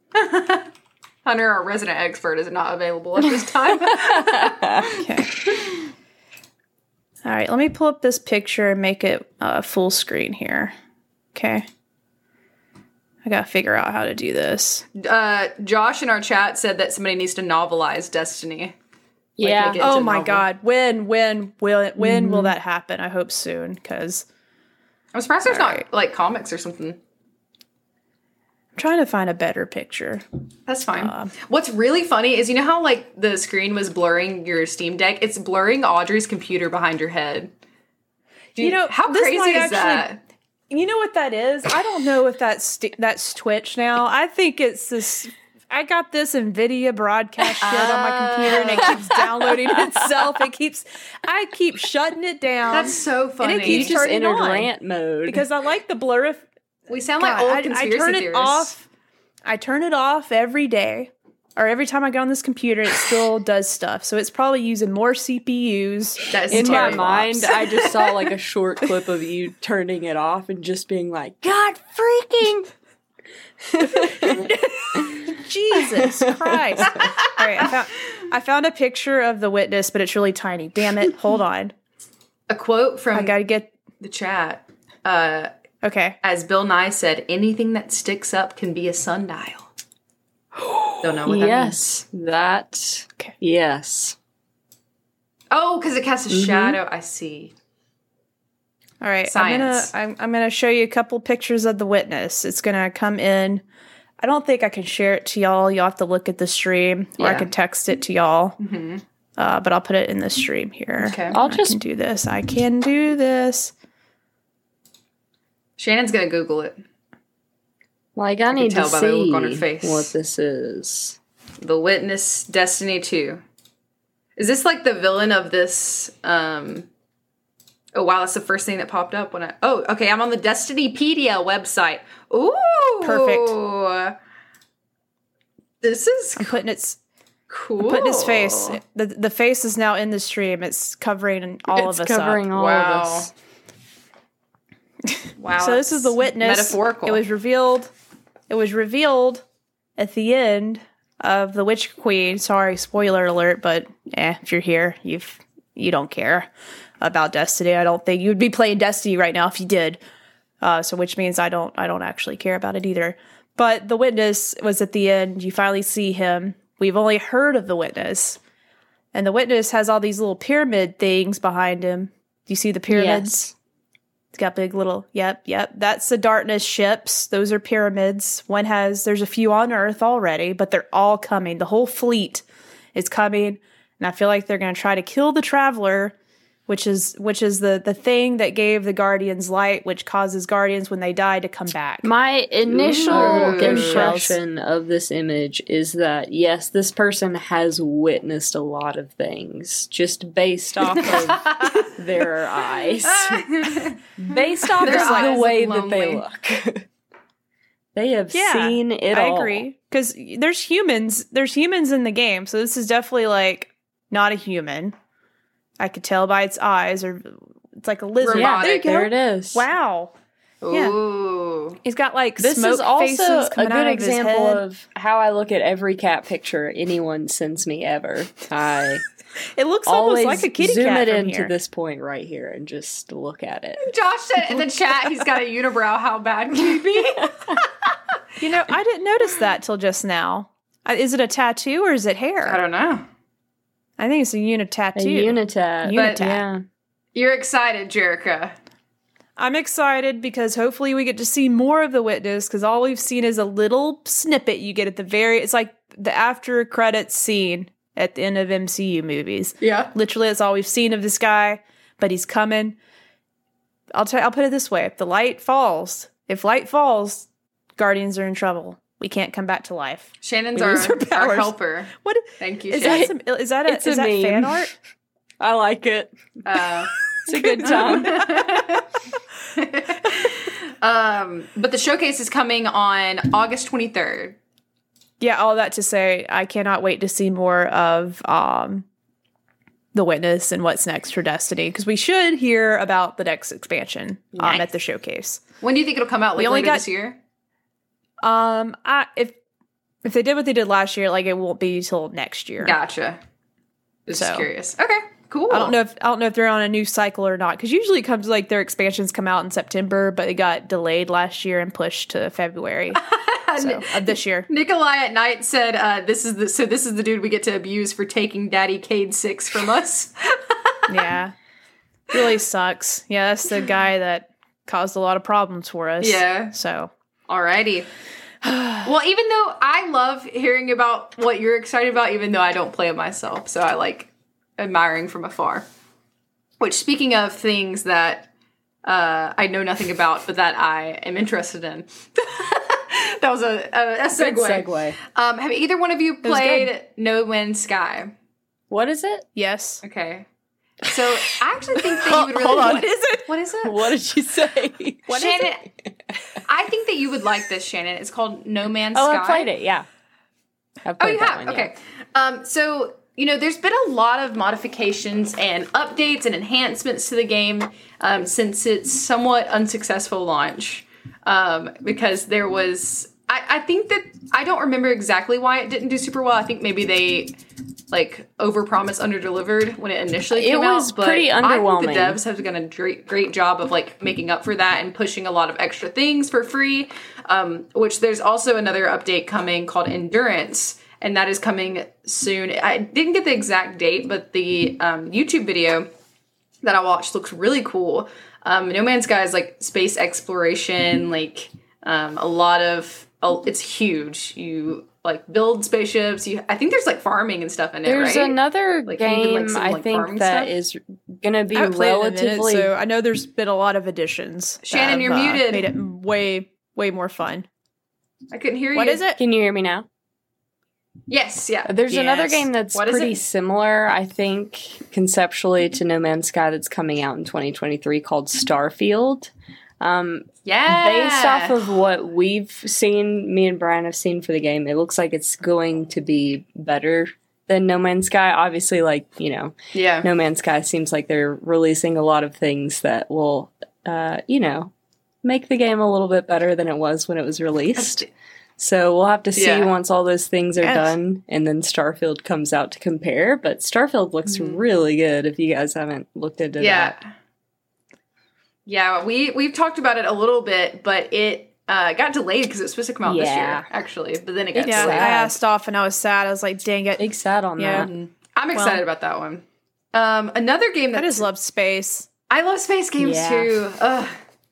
Hunter, our resident expert, is not available at this time. Okay. All right, let me pull up this picture and make it uh, full screen here. Okay. I gotta figure out how to do this. uh, Josh in our chat said that somebody needs to novelize Destiny. Yeah. make it- It's Oh a my novel. god, when when will it when Mm-hmm. will that happen? I hope soon, because I'm surprised there's Alright. not like comics or something. I'm trying to find a better picture. That's fine. Uh, What's really funny is you know how like the screen was blurring your Steam Deck? It's blurring Audrey's computer behind your head. Do You know, how this crazy might is actually- that? You know what that is? I don't know if that's st- that's Twitch now. I think it's this. I got this NVIDIA broadcast shit on my computer, and it keeps downloading itself. It keeps. I keep shutting it down. That's so funny. keeps You keeps just turning entered on. rant mode. because I like the blur. If we sound God, like old I, I conspiracy turn it theorists. off. I turn it off every day, or every time I get on this computer, it still does stuff. So it's probably using more C P Us. That's In my terrible. mind, I just saw like a short clip of you turning it off and just being like, God freaking. Jesus Christ. All right, I found, I found a picture of The Witness, but it's really tiny. Damn it. Hold on. A quote from I gotta get... the chat. Uh, Okay. as Bill Nye said, anything that sticks up can be a sundial. Don't know what that Yes, that. Okay. Yes. means. Oh, because it casts a Mhm. shadow. I see. All right, Science. I'm gonna I'm, I'm gonna show you a couple pictures of The Witness. It's gonna come in. I don't think I can share it to y'all. You'll have to look at the stream, or I Yeah. can text it to y'all. Mm-hmm. Uh, but I'll put it in the stream here. Okay. I'll I just can do this. I can do this. Shannon's gonna Google it. Like, I need tell to by the look on her see face. what this is. The Witness, Destiny two. Is this like the villain of this? Um, oh wow, that's the first thing that popped up when I. Oh, okay, I'm on the Destinypedia website. Ooh, Perfect. This is I'm putting its cool. putting his face. The the face is now in the stream. It's covering all it's of us covering up. all Wow. of us. Wow. So this is The that's Witness. Metaphorical. It was revealed. It was revealed at the end of The Witch Queen. Sorry, spoiler alert, but eh, if you're here, you've you don't care about Destiny. I don't think you would be playing Destiny right now if you did. Uh, so which means I don't I don't actually care about it either. But The Witness was at the end. You finally see him. We've only heard of The Witness. And The Witness has all these little pyramid things behind him. Do you see the pyramids? Yes. It's got big little, yep, yep. That's the Darkness ships. Those are pyramids. One has, there's a few on Earth already, but they're all coming. The whole fleet is coming. And I feel like they're going to try to kill the Traveler, which is which is the, the thing that gave the Guardians light, which causes Guardians when they die to come back. My initial Ooh. impression of this image is that, yes, this person has witnessed a lot of things just based off of their eyes. Based off Their of eyes the look way that they lonely. look. They have Yeah, seen it I all. agree. Because there's humans, there's humans in the game. So this is definitely like not a human. I could tell by its eyes, or it's like a lizard. Robotic. There you go. There it is. Wow. Yeah. Ooh. He's got like This smoke is also faces a coming out good of his example head. of how I look at every cat picture anyone sends me ever. I It looks always almost like a kitty zoom cat it from into here. this point right here and just look at it. Josh said in the chat he's got a unibrow. How bad can it be? You know, I didn't notice that till just now. Uh, Is it a tattoo or is it hair? I don't know. I think it's a unit A tattoo. unitat. Unitat. Yeah. You're excited, Jerica. I'm excited because hopefully we get to see more of The Witness, because all we've seen is a little snippet you get at the very, it's like the after credits scene at the end of M C U movies. Yeah. Literally, that's all we've seen of this guy, but he's coming. I'll tell I'll put it this way. If the light falls, if light falls, Guardians are in trouble. We can't come back to life. Shannon's We our, lose our our powers. helper. What Thank you, is Shannon. that? Some, is that a, It's a is that meme. fan art? I like it. Uh, It's a good time. um, but the showcase is coming on August twenty-third. Yeah, all that to say, I cannot wait to see more of um, The Witness and what's next for Destiny, because we should hear about the next expansion um, Nice. at the showcase. When do you think it'll come out? Like We only later got- this year? Um, I, if if they did what they did last year, like it won't be till next year. Gotcha. Just So- curious. Okay, cool. I don't know if I don't know if they're on a new cycle or not, because usually it comes like their expansions come out in September, but it got delayed last year and pushed to February so, of this year. Nikolai at night said, uh, "This is the so this is the dude we get to abuse for taking Daddy Cade Six from us." Yeah, really sucks. Yeah, that's the guy that caused a lot of problems for us. Yeah. So Alrighty. Well, even though I love hearing about what you're excited about, even though I don't play it myself, so I like admiring from afar. Which, speaking of things that uh, I know nothing about, but that I am interested in, that was a, a, a segue. Good segue. Um, have either one of you was played good. No Man's Sky? What is it? yes, Okay. So I actually think that you would really Hold on. What is it? What is it? What did she say? What is Shannon, I think that you would like this, Shannon. It's called No Man's Oh, Sky. I played it. Yeah. I've Oh, played you that have? one, yeah. Okay. Um, so, you know, there's been a lot of modifications and updates and enhancements to the game um, since its somewhat unsuccessful launch. Um, because there was... I, I think that... I don't remember exactly why it didn't do super well. I think maybe they, like, overpromised, underdelivered when it initially It came out. was But pretty I underwhelming. think the devs have done a great, great job of, like, making up for that and pushing a lot of extra things for free. Um, which there's also another update coming called Endurance, and that is coming soon. I didn't get the exact date, but the um, YouTube video that I watched looks really cool. Um, No Man's Sky is like space exploration, like um, a lot of. Oh, it's huge. You like build spaceships. You, I think there's like farming and stuff in it. There's right? another Like, you can, game like, some, I like, think farming that stuff? is going to be I haven't played it in a minute, relatively. so I know there's been a lot of additions. that Shannon, have, you're uh, muted. Made it way, way more fun. I couldn't hear you. What is it? Can you hear me now? Yes, yeah. There's another Yes. game that's What is pretty it? similar, I think, conceptually to No Man's Sky that's coming out in twenty twenty-three called Starfield. Um, Yeah. Based off of what we've seen, me and Brian have seen for the game, it looks like it's going to be better than No Man's Sky. Obviously, like, you know, Yeah. No Man's Sky seems like they're releasing a lot of things that will, uh, you know, make the game a little bit better than it was when it was released. So we'll have to see Yeah. once all those things are Yes. done and then Starfield comes out to compare. But Starfield looks Mhm. really good if you guys haven't looked into Yeah. that. Yeah, we we've talked about it a little bit, but it uh, got delayed because it was supposed to come out this Yeah. year, actually. But then it got Yeah, I delayed. sad. asked off and I was sad. I was like, dang it. Big sad on Yeah. that. I'm excited Well- about that one. Um, another game I that just love space. I love space games Yeah. too. Ugh.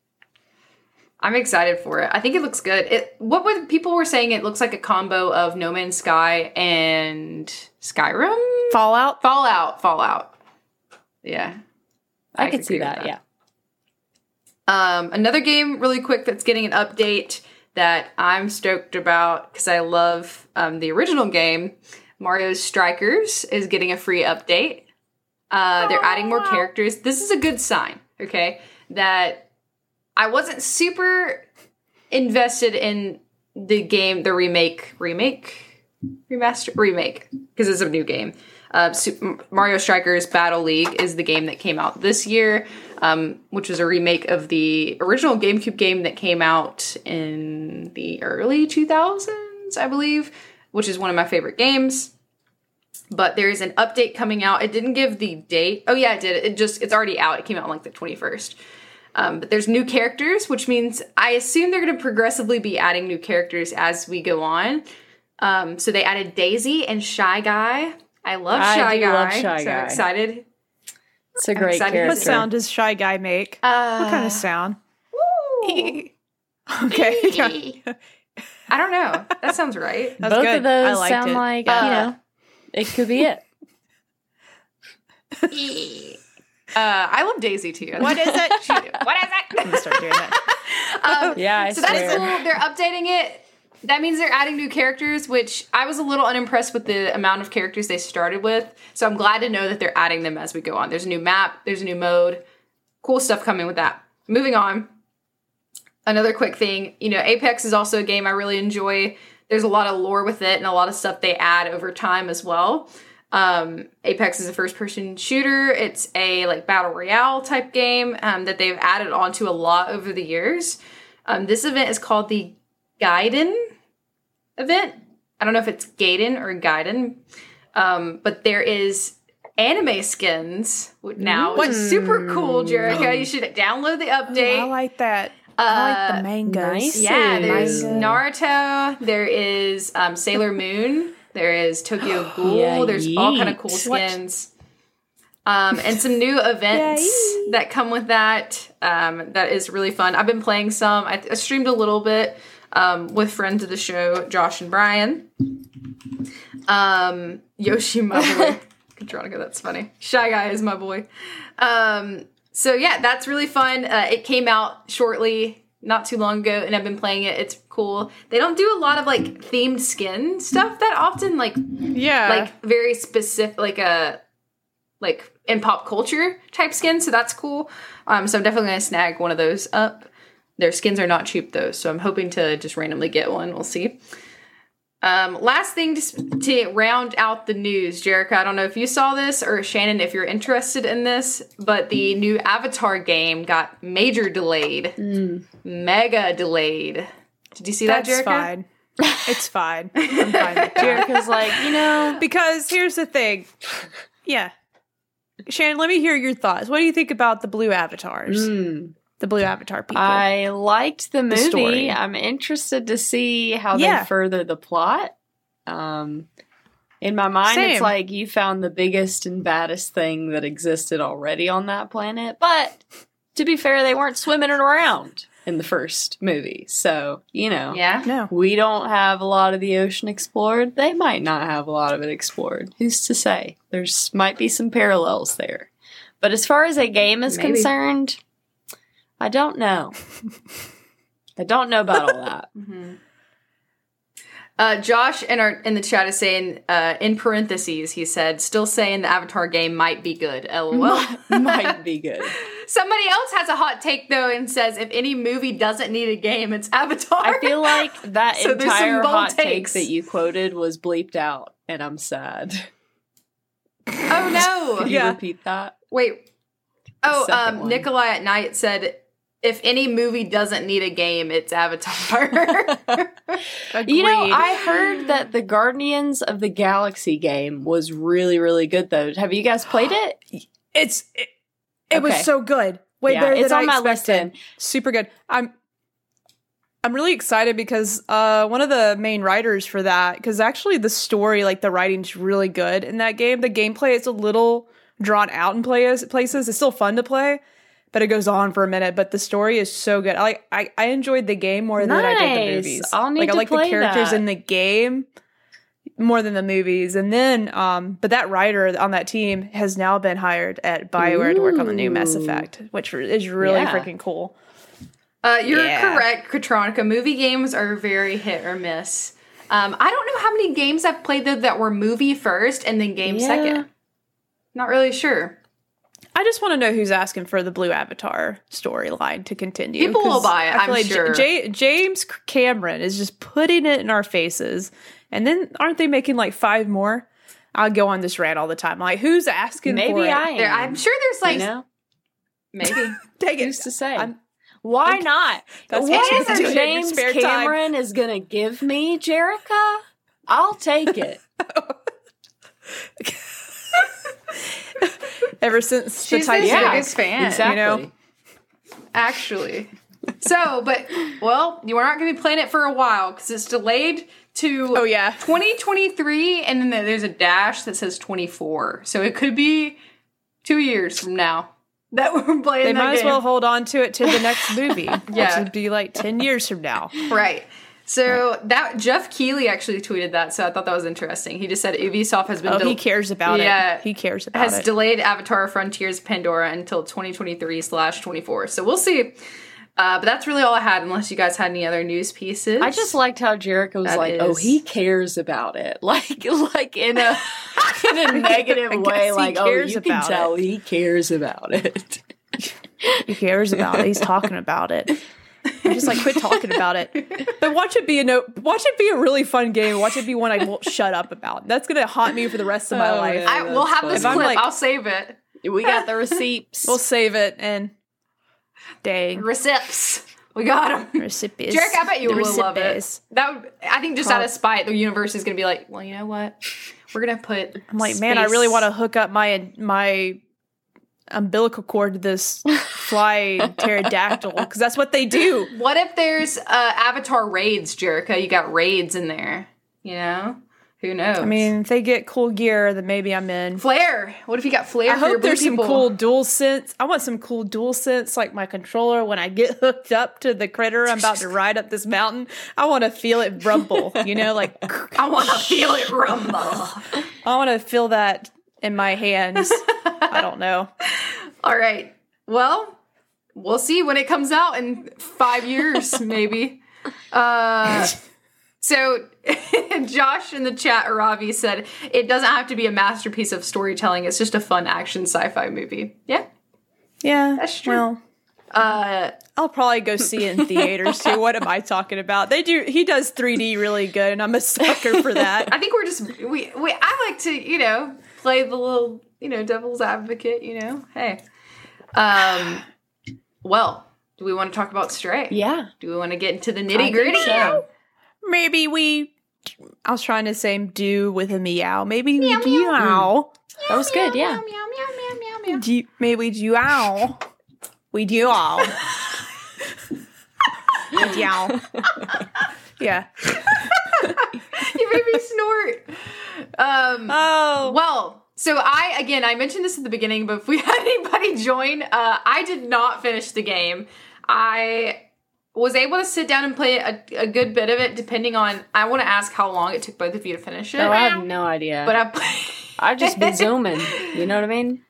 I'm excited for it. I think it looks good. It what were people were saying? It looks like a combo of No Man's Sky and Skyrim, Fallout. Fallout, Fallout. Yeah, I, could see agree with that, yeah. Um, another game, really quick, that's getting an update that I'm stoked about because I love um, the original game. Mario Strikers is getting a free update. Uh, they're adding more characters. This is a good sign, okay? That I wasn't super invested in the game, the remake, remake, remaster, remake, because it's a new game. Uh, Super Mario Strikers Battle League is the game that came out this year, um, which was a remake of the original GameCube game that came out in the early two thousands, I believe, which is one of my favorite games. But there is an update coming out. It didn't give the date. Oh yeah, it did. It just it's already out. It came out on like the twenty-first. Um, but there's new characters, which means I assume they're going to progressively be adding new characters as we go on. Um, so they added Daisy and Shy Guy. I love I Shy do Guy. love Shy so Guy. excited. It's a great excited to character. What sound does Shy Guy make? Uh, What kind of sound? Ooh. Okay. I don't know. That sounds right. That's Both good. of those I liked sound it. like, Uh, you know, it could be it. Uh, I love Daisy too. What is it? She do. What is I'm gonna it? start doing that. um, Yeah, I so that is swear. cool. They're updating it. That means they're adding new characters, which I was a little unimpressed with the amount of characters they started with. So I'm glad to know that they're adding them as we go on. There's a new map. There's a new mode. Cool stuff coming with that. Moving on. Another quick thing. You know, Apex is also a game I really enjoy. There's a lot of lore with it and a lot of stuff they add over time as well. Um, Apex is a first-person shooter. It's a like battle royale type game um, that they've added onto a lot over the years. Um, this event is called the Gaiden event. I don't know if it's Gaiden or Gaiden, um, but there is anime skins now, which is super cool, Jerica. You should download the update. I like that. I like the Uh, mangas. nice. Yeah, there's Manga. Naruto. There is um, Sailor Moon. There is Tokyo Ghoul. Yeah, There's all kind of yeet. cool What? skins. Um, and some new events Yay. that come with that. Um, that is really fun. I've been playing some. I, I streamed a little bit um, with friends of the show, Josh and Brian. Um, Yoshi, my boy. Katronica, that's funny. Shy Guy is my boy. Um, so yeah, that's really fun. Uh, it came out shortly, not too long ago, and I've been playing it. It's cool. They don't do a lot of like themed skin stuff that often, like Yeah. like very specific, like a like in pop culture type skin, so that's cool. Um, so I'm definitely gonna snag one of those up. Their skins are not cheap though, so I'm hoping to just randomly get one. We'll see. Um, last thing to, to round out the news, Jerica, I don't know if you saw this, or Shannon, if you're interested in this, but the new Avatar game got major delayed. Mm. Mega delayed. Did you see That's that, Jerica? Fine. It's fine. I'm fine with that. Jerica's like, you know. Because here's the thing. Yeah. Shannon, let me hear your thoughts. What do you think about the blue avatars? Mm. The blue avatar people. I liked the movie. The story. I'm interested to see how Yeah. they further the plot. Um, in my mind, Same. it's like you found the biggest and baddest thing that existed already on that planet. But to be fair, they weren't swimming it around in the first movie. So, you know, Yeah. No. we don't have a lot of the ocean explored. They might not have a lot of it explored. Who's to say? There's might be some parallels there. But as far as a game is Maybe. concerned, I don't know. I don't know about all that. Mm-hmm. Uh, Josh in our in the chat is saying, uh, in parentheses, he said, still saying the Avatar game might be good. LOL. Might be good. Somebody else has a hot take though and says, if any movie doesn't need a game, it's Avatar. I feel like that So there's some entire bold hot takes. take that you quoted was bleeped out, and I'm sad. Oh no! Could Yeah. you repeat that? Wait. Oh, second um, one. Nikolai at Night said, if any movie doesn't need a game, it's Avatar. Agreed. You know, I heard that the Guardians of the Galaxy game was really, really good, though. Have you guys played it? It's it, it was Okay. so good. Way Yeah, better it's than on I my expected. list. Super good. I'm I'm really excited because uh, one of the main writers for that, because actually the story, like the writing's really good in that game. The gameplay is a little drawn out in places. Places it's still fun to play, but it goes on for a minute. But the story is so good. I like I, I enjoyed the game more than I did the Nice. movies. I'll need like I to like the play characters that. in the game more than the movies. And then, um, but that writer on that team has now been hired at BioWare to work on the new Mass Ooh. Effect, which is really Yeah. freaking cool. Uh, you're Yeah. correct, Katronica. Movie games are very hit or miss. Um, I don't know how many games I've played though that were movie first and then game Yeah. second. Not really sure. I just want to know who's asking for the Blue Avatar storyline to continue. People will 'cause buy it, I feel I'm like J- sure. J- James Cameron is just putting it in our faces. And then aren't they making like five more? I'll go on this rant all the time. Like, who's asking for Maybe it? I am. There, I'm sure there's like you know? maybe. Take it. Who's to say? I'm- Why not? That's what you Whatever do in your James spare time. Cameron is going to give me, Jerica, I'll take it. Ever since She's the his Titanic. biggest fan. Exactly. know? Actually. So, but, well, you are not going to be playing it for a while because it's delayed to Oh, yeah. twenty twenty-three, and then there's a dash that says twenty-four. So it could be two years from now that we're playing They that might as game. well hold on to it to the next movie. Yeah. Which would be like ten years from now. Right. So that Jeff Keighley actually tweeted that, so I thought that was interesting. He just said Ubisoft has been Oh, del- he cares about Yeah. it. He cares about has it. delayed Avatar Frontiers Pandora until twenty twenty-three slash twenty-four. So we'll see. Uh, but that's really all I had, unless you guys had any other news pieces. I just liked how Jerica was That like, "Oh, is- he cares about it," like, like in a in a negative I guess way. he Like, oh, cares you can about tell it. he cares about it. He cares about it. He's talking about it. I'm just like, quit talking about it. But watch it be a no. Watch it be a really fun game. Watch it be one I won't shut up about. That's gonna haunt me for the rest of my Oh, life. yeah. I, we'll have this If I'm clip. like- I'll save it. We got the receipts. We'll save it and dang Recips. We got them. recipes. Jarek, I bet you The will love it. recipes. That would, I think just Prob- out of spite, the universe is going to be like, well, you know what? We're going to put. I'm like, man, I really want to hook up my my umbilical cord to this fly pterodactyl because that's what they do. What if there's uh, Avatar raids, Jerica? You got raids in there. You know? Who knows? I mean, if they get cool gear, then maybe I'm in. Flare. What if you got flare I for your hope blue there's some people? cool dual sense. I want some cool dual sense, like my controller. When I get hooked up to the critter I'm about to ride up this mountain, I want to feel it rumble. You know, like I want to feel it rumble. I want to feel that in my hands. I don't know. All right. Well, we'll see when it comes out in five years, maybe. Uh, So Josh in the chat, Aravi, said it doesn't have to be a masterpiece of storytelling. It's just a fun action sci-fi movie. Yeah, Yeah, That's true. Well, uh, I'll probably go see it in theaters too. What am I talking about? They do. He does three D really good, and I'm a sucker for that. I think we're just we, we. I like to you know play the little you know devil's advocate. You know, hey. Um. Well, do we want to talk about Stray? Yeah. Do we want to get into the nitty gritty? so. Maybe we. I was trying to say do with a meow. Maybe we Meow, do meow. meow. That was good, yeah. Meow, meow, meow, meow, meow, meow. Do, maybe do ow. We do all. Yeah. Yeah. You made me snort. Um. Oh. Well, so I, again, I mentioned this at the beginning, but if we had anybody join, uh, I did not finish the game. I was able to sit down and play a, a good bit of it, depending on, I want to ask how long it took both of you to finish it. Oh, I have no idea. But I played. I've just been zooming. You know what I mean?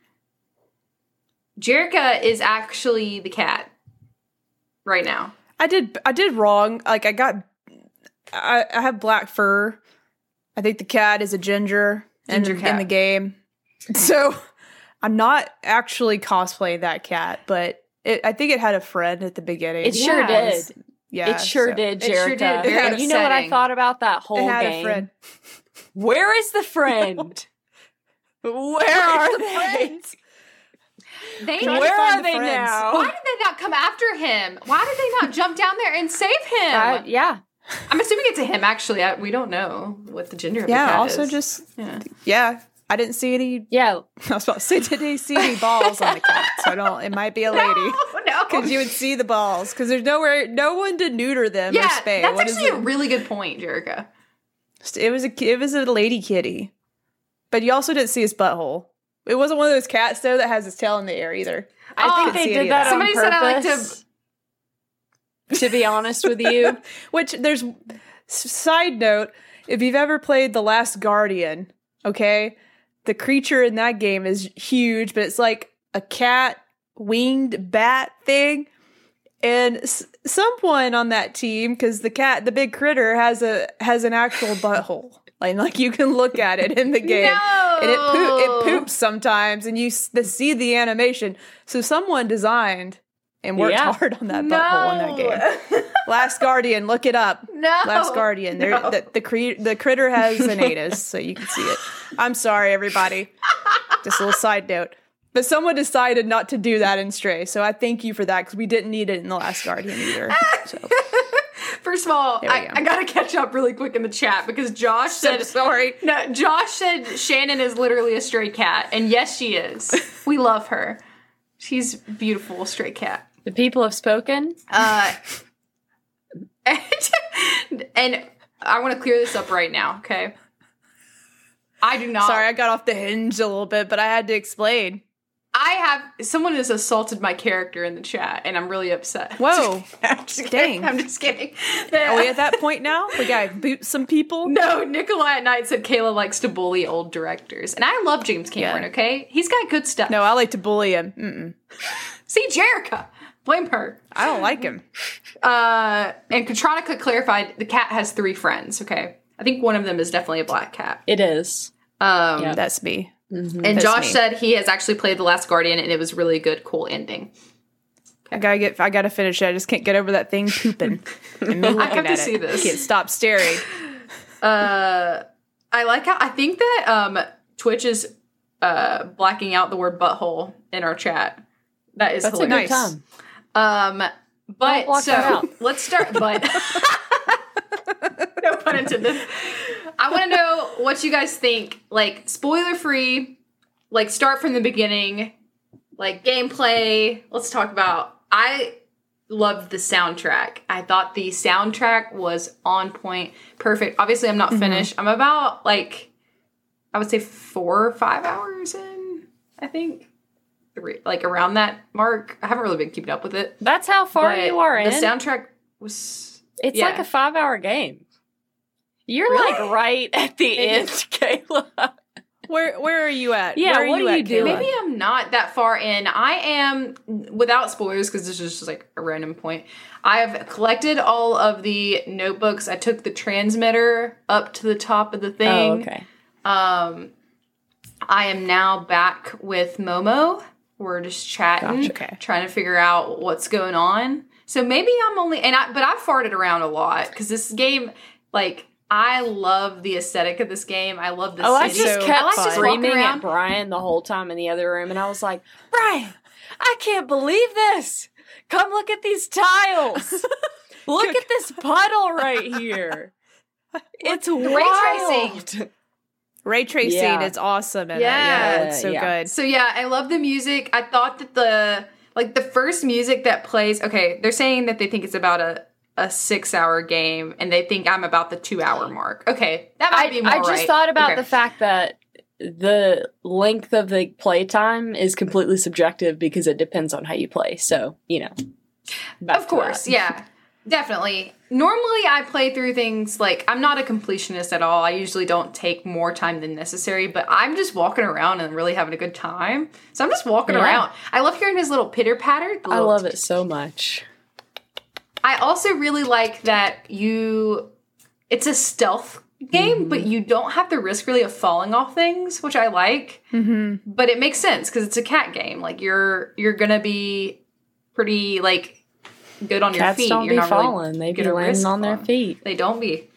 Jerica is actually the cat right now. I did. I did wrong. Like I got. I, I have black fur. I think the cat is a ginger, Ginger in, cat. in the game. So I'm not actually cosplaying that cat, but it, I think it had a friend at the beginning. It sure Yes. did. yeah, it sure so- did, It sure Jerica. did. Very And you know what I upsetting. thought about that whole It had game? a friend. Where is the friend? Where are they? They Trying to Where find are the they friends. now? Why did they not come after him? Why did they not jump down there and save him? Uh, yeah. I'm assuming it's a him, actually. I, we don't know what the gender of the Yeah. cat Also, is. just Yeah. yeah. I didn't see any. Yeah. I was about to say, did they see any balls on the cat? So I don't. It might be a lady. No, no. Because you would see the balls. Because there's nowhere, no one to neuter them Yeah, or spay. that's What is actually a it? really good point, Jerica. It was a it was a lady kitty, but you also didn't see his butthole. It wasn't one of those cats though that has his tail in the air either. I Oh, think they see any did of that that. on Somebody said I like to- purpose. To be honest with you. Which there's s- side note, if you've ever played The Last Guardian, okay, the creature in that game is huge, but it's like a cat winged bat thing. And s- someone on that team, because the cat, the big critter, has a has an actual butthole. Like, like you can look at it in the game, No! and it poo- it poops sometimes, and you s- the, see the animation. So someone designed and worked Yeah. hard on that butthole in that game. Last Guardian, look it up. No. Last Guardian. There, No. the the, cre- the critter has an anus, so you can see it. I'm sorry, everybody. Just a little side note. But someone decided not to do that in Stray, so I thank you for that because we didn't need it in The Last Guardian either. So First of all, There we I, go. I gotta catch up really quick in the chat because Josh said sorry. no. Josh said Shannon is literally a stray cat, and yes, she is. We love her. She's a beautiful stray cat. The people have spoken. Uh, and, and I want to clear this up right now, okay? I do not. Sorry, I got off the hinge a little bit, but I had to explain. I have someone has assaulted my character in the chat, and I'm really upset. Whoa. I'm just kidding. Dang. I'm just kidding. Are we at that point now? We gotta boot some people? No, Nikolai at Night said Kayla likes to bully old directors. And I love James Cameron, Yeah. okay? He's got good stuff. No, I like to bully him. Mm-mm. See, Jerica. Blame her. I don't like him. Uh, and Katronica clarified the cat has three friends, okay? I think one of them is definitely a black cat. It is. Um, Yeah. That's me. And That's Josh me. said he has actually played The Last Guardian, and it was really a good, cool ending. I gotta get. I gotta finish it. I just can't get over that thing pooping. And me looking have to at see it. this. Can't stop staring. Uh, I like how, I think that um, Twitch is uh, blacking out the word butthole in our chat. That is That's a hilarious. good Nice. time. Um, but block so that out. let's start. But no pun intended. I want to know what you guys think. Like spoiler free. Like start from the beginning. Like gameplay. Let's talk about. I loved the soundtrack. I thought the soundtrack was on point, perfect. Obviously, I'm not finished. I'm about like I would say four or five hours in. I think. Three, like around that mark. I haven't really been keeping up with it. That's how far But you are in. The soundtrack was. It's yeah. like a five hour game. You're Really? like right at the Maybe. end, Kayla. Where where are you at? Yeah, where are what you are at, you doing? Kayla? Maybe I'm not that far in. I am, without spoilers, because this is just like a random point. I have collected all of the notebooks. I took the transmitter up to the top of the thing. Oh, okay. Um, I am now back with Momo. We're just chatting, Gotcha. Okay. trying to figure out what's going on. So maybe I'm only, and I, but I farted around a lot because this game, like, I love the aesthetic of this game. I love the Oh, I city. just So kept I like just walking screaming around. at Brian the whole time in the other room, and I was like, Brian, I can't believe this. Come look at these tiles. Look at this puddle right here. It's wild. tracing. Ray tracing Yeah. is awesome. In Yeah. it. yeah, it's so Yeah. good. So yeah, I love the music. I thought that the like the first music that plays. Okay, they're saying that they think it's about a a six hour game, and they think I'm about the two hour mark. Okay, that might I, be more I just right. thought about Okay. the fact that the length of the playtime is completely subjective because it depends on how you play. So, you know. back Of to course, that. yeah, definitely. Normally, I play through things like I'm not a completionist at all. I usually don't take more time than necessary, but I'm just walking around and really having a good time. So I'm just walking Yeah. around. I love hearing his little pitter patter. I love it so much. I also really like that you. It's a stealth game, Mm-hmm. but you don't have the risk really of falling off things, which I like. Mm-hmm. But it makes sense because it's a cat game. Like you're you're gonna be pretty like good on your Cats feet. don't You're be not really falling. They be gonna landing risk on their falling. feet. They don't be.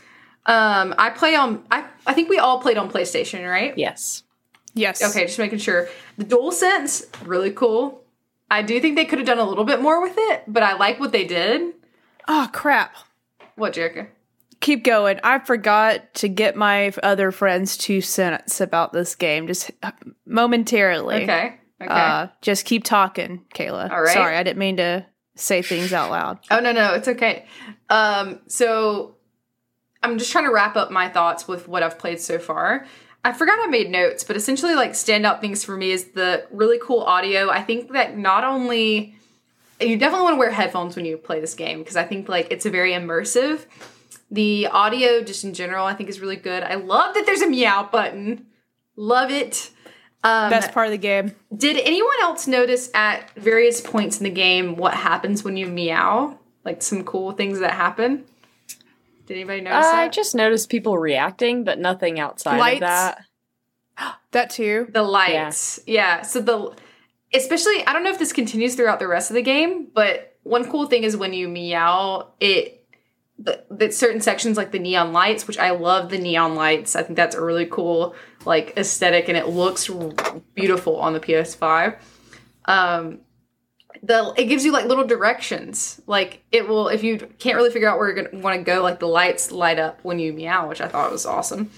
Um, I play on. I I think we all played on PlayStation, right? Yes. Yes. Okay, just making sure. The DualSense, really cool. I do think they could have done a little bit more with it, but I like what they did. Oh crap. What, Jerica? Keep going. I forgot to get my other friends' two cents about this game. Just momentarily. Okay. Okay. Uh, just keep talking, Kayla. All right. Sorry, I didn't mean to say things out loud. Oh no, no, it's okay. Um, so I'm just trying to wrap up my thoughts with what I've played so far. I forgot I made notes, but essentially like standout things for me is the really cool audio. I think that not only you definitely want to wear headphones when you play this game because I think like it's a very immersive. The audio just in general I think is really good. I love that there's a meow button. Love it. Um, Best part of the game. Did anyone else notice at various points in the game what happens when you meow? Like some cool things that happen? Did anybody notice I that? just noticed people reacting, but nothing outside Lights. of that. That too. The lights. Yeah. So the, especially, I don't know if this continues throughout the rest of the game, but one cool thing is when you meow, it, the, the certain sections like the neon lights, which I love the neon lights. I think that's a really cool like aesthetic and it looks r- beautiful on the P S five. Um, the it gives you like little directions. Like it will, if you can't really figure out where you're gonna want to go, like the lights light up when you meow, which I thought was awesome.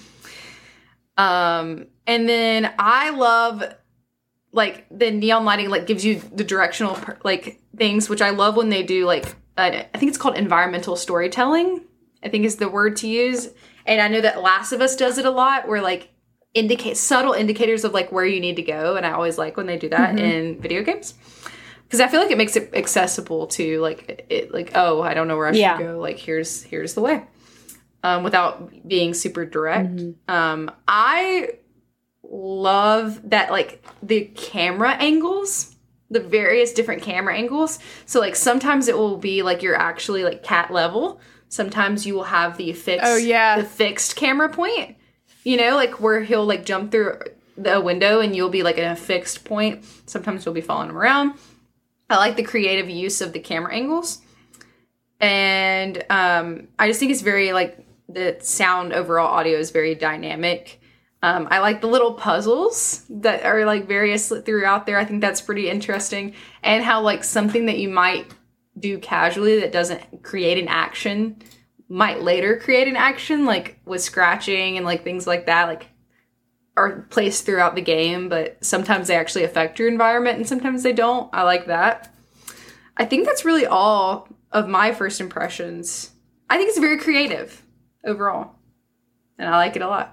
Um, and then I love like the neon lighting, like gives you the directional like things, which I love when they do like, uh, I think it's called environmental storytelling, I think is the word to use. And I know that Last of Us does it a lot where like indicate subtle indicators of like where you need to go. And I always like when they do that mm-hmm. in video games. Because I feel like it makes it accessible to like it, like oh I don't know where I should yeah. go. Like here's here's the way, um, without being super direct. Mm-hmm. Um, I love that like the camera angles, the various different camera angles. So like sometimes it will be like you're actually like cat level. Sometimes you will have the fixed oh yeah the fixed camera point. You know, like where he'll like jump through the window and you'll be like in a fixed point. Sometimes you'll be following him around. I like the creative use of the camera angles. And um, I just think it's very, like, the sound overall audio is very dynamic. Um, I like the little puzzles that are, like, various throughout there. I think that's pretty interesting. And how, like, something that you might do casually that doesn't create an action might later create an action, like, with scratching and, like, things like that. Like, are placed throughout the game, but sometimes they actually affect your environment and sometimes they don't. I like that. I think that's really all of my first impressions. I think it's very creative overall, and I like it a lot.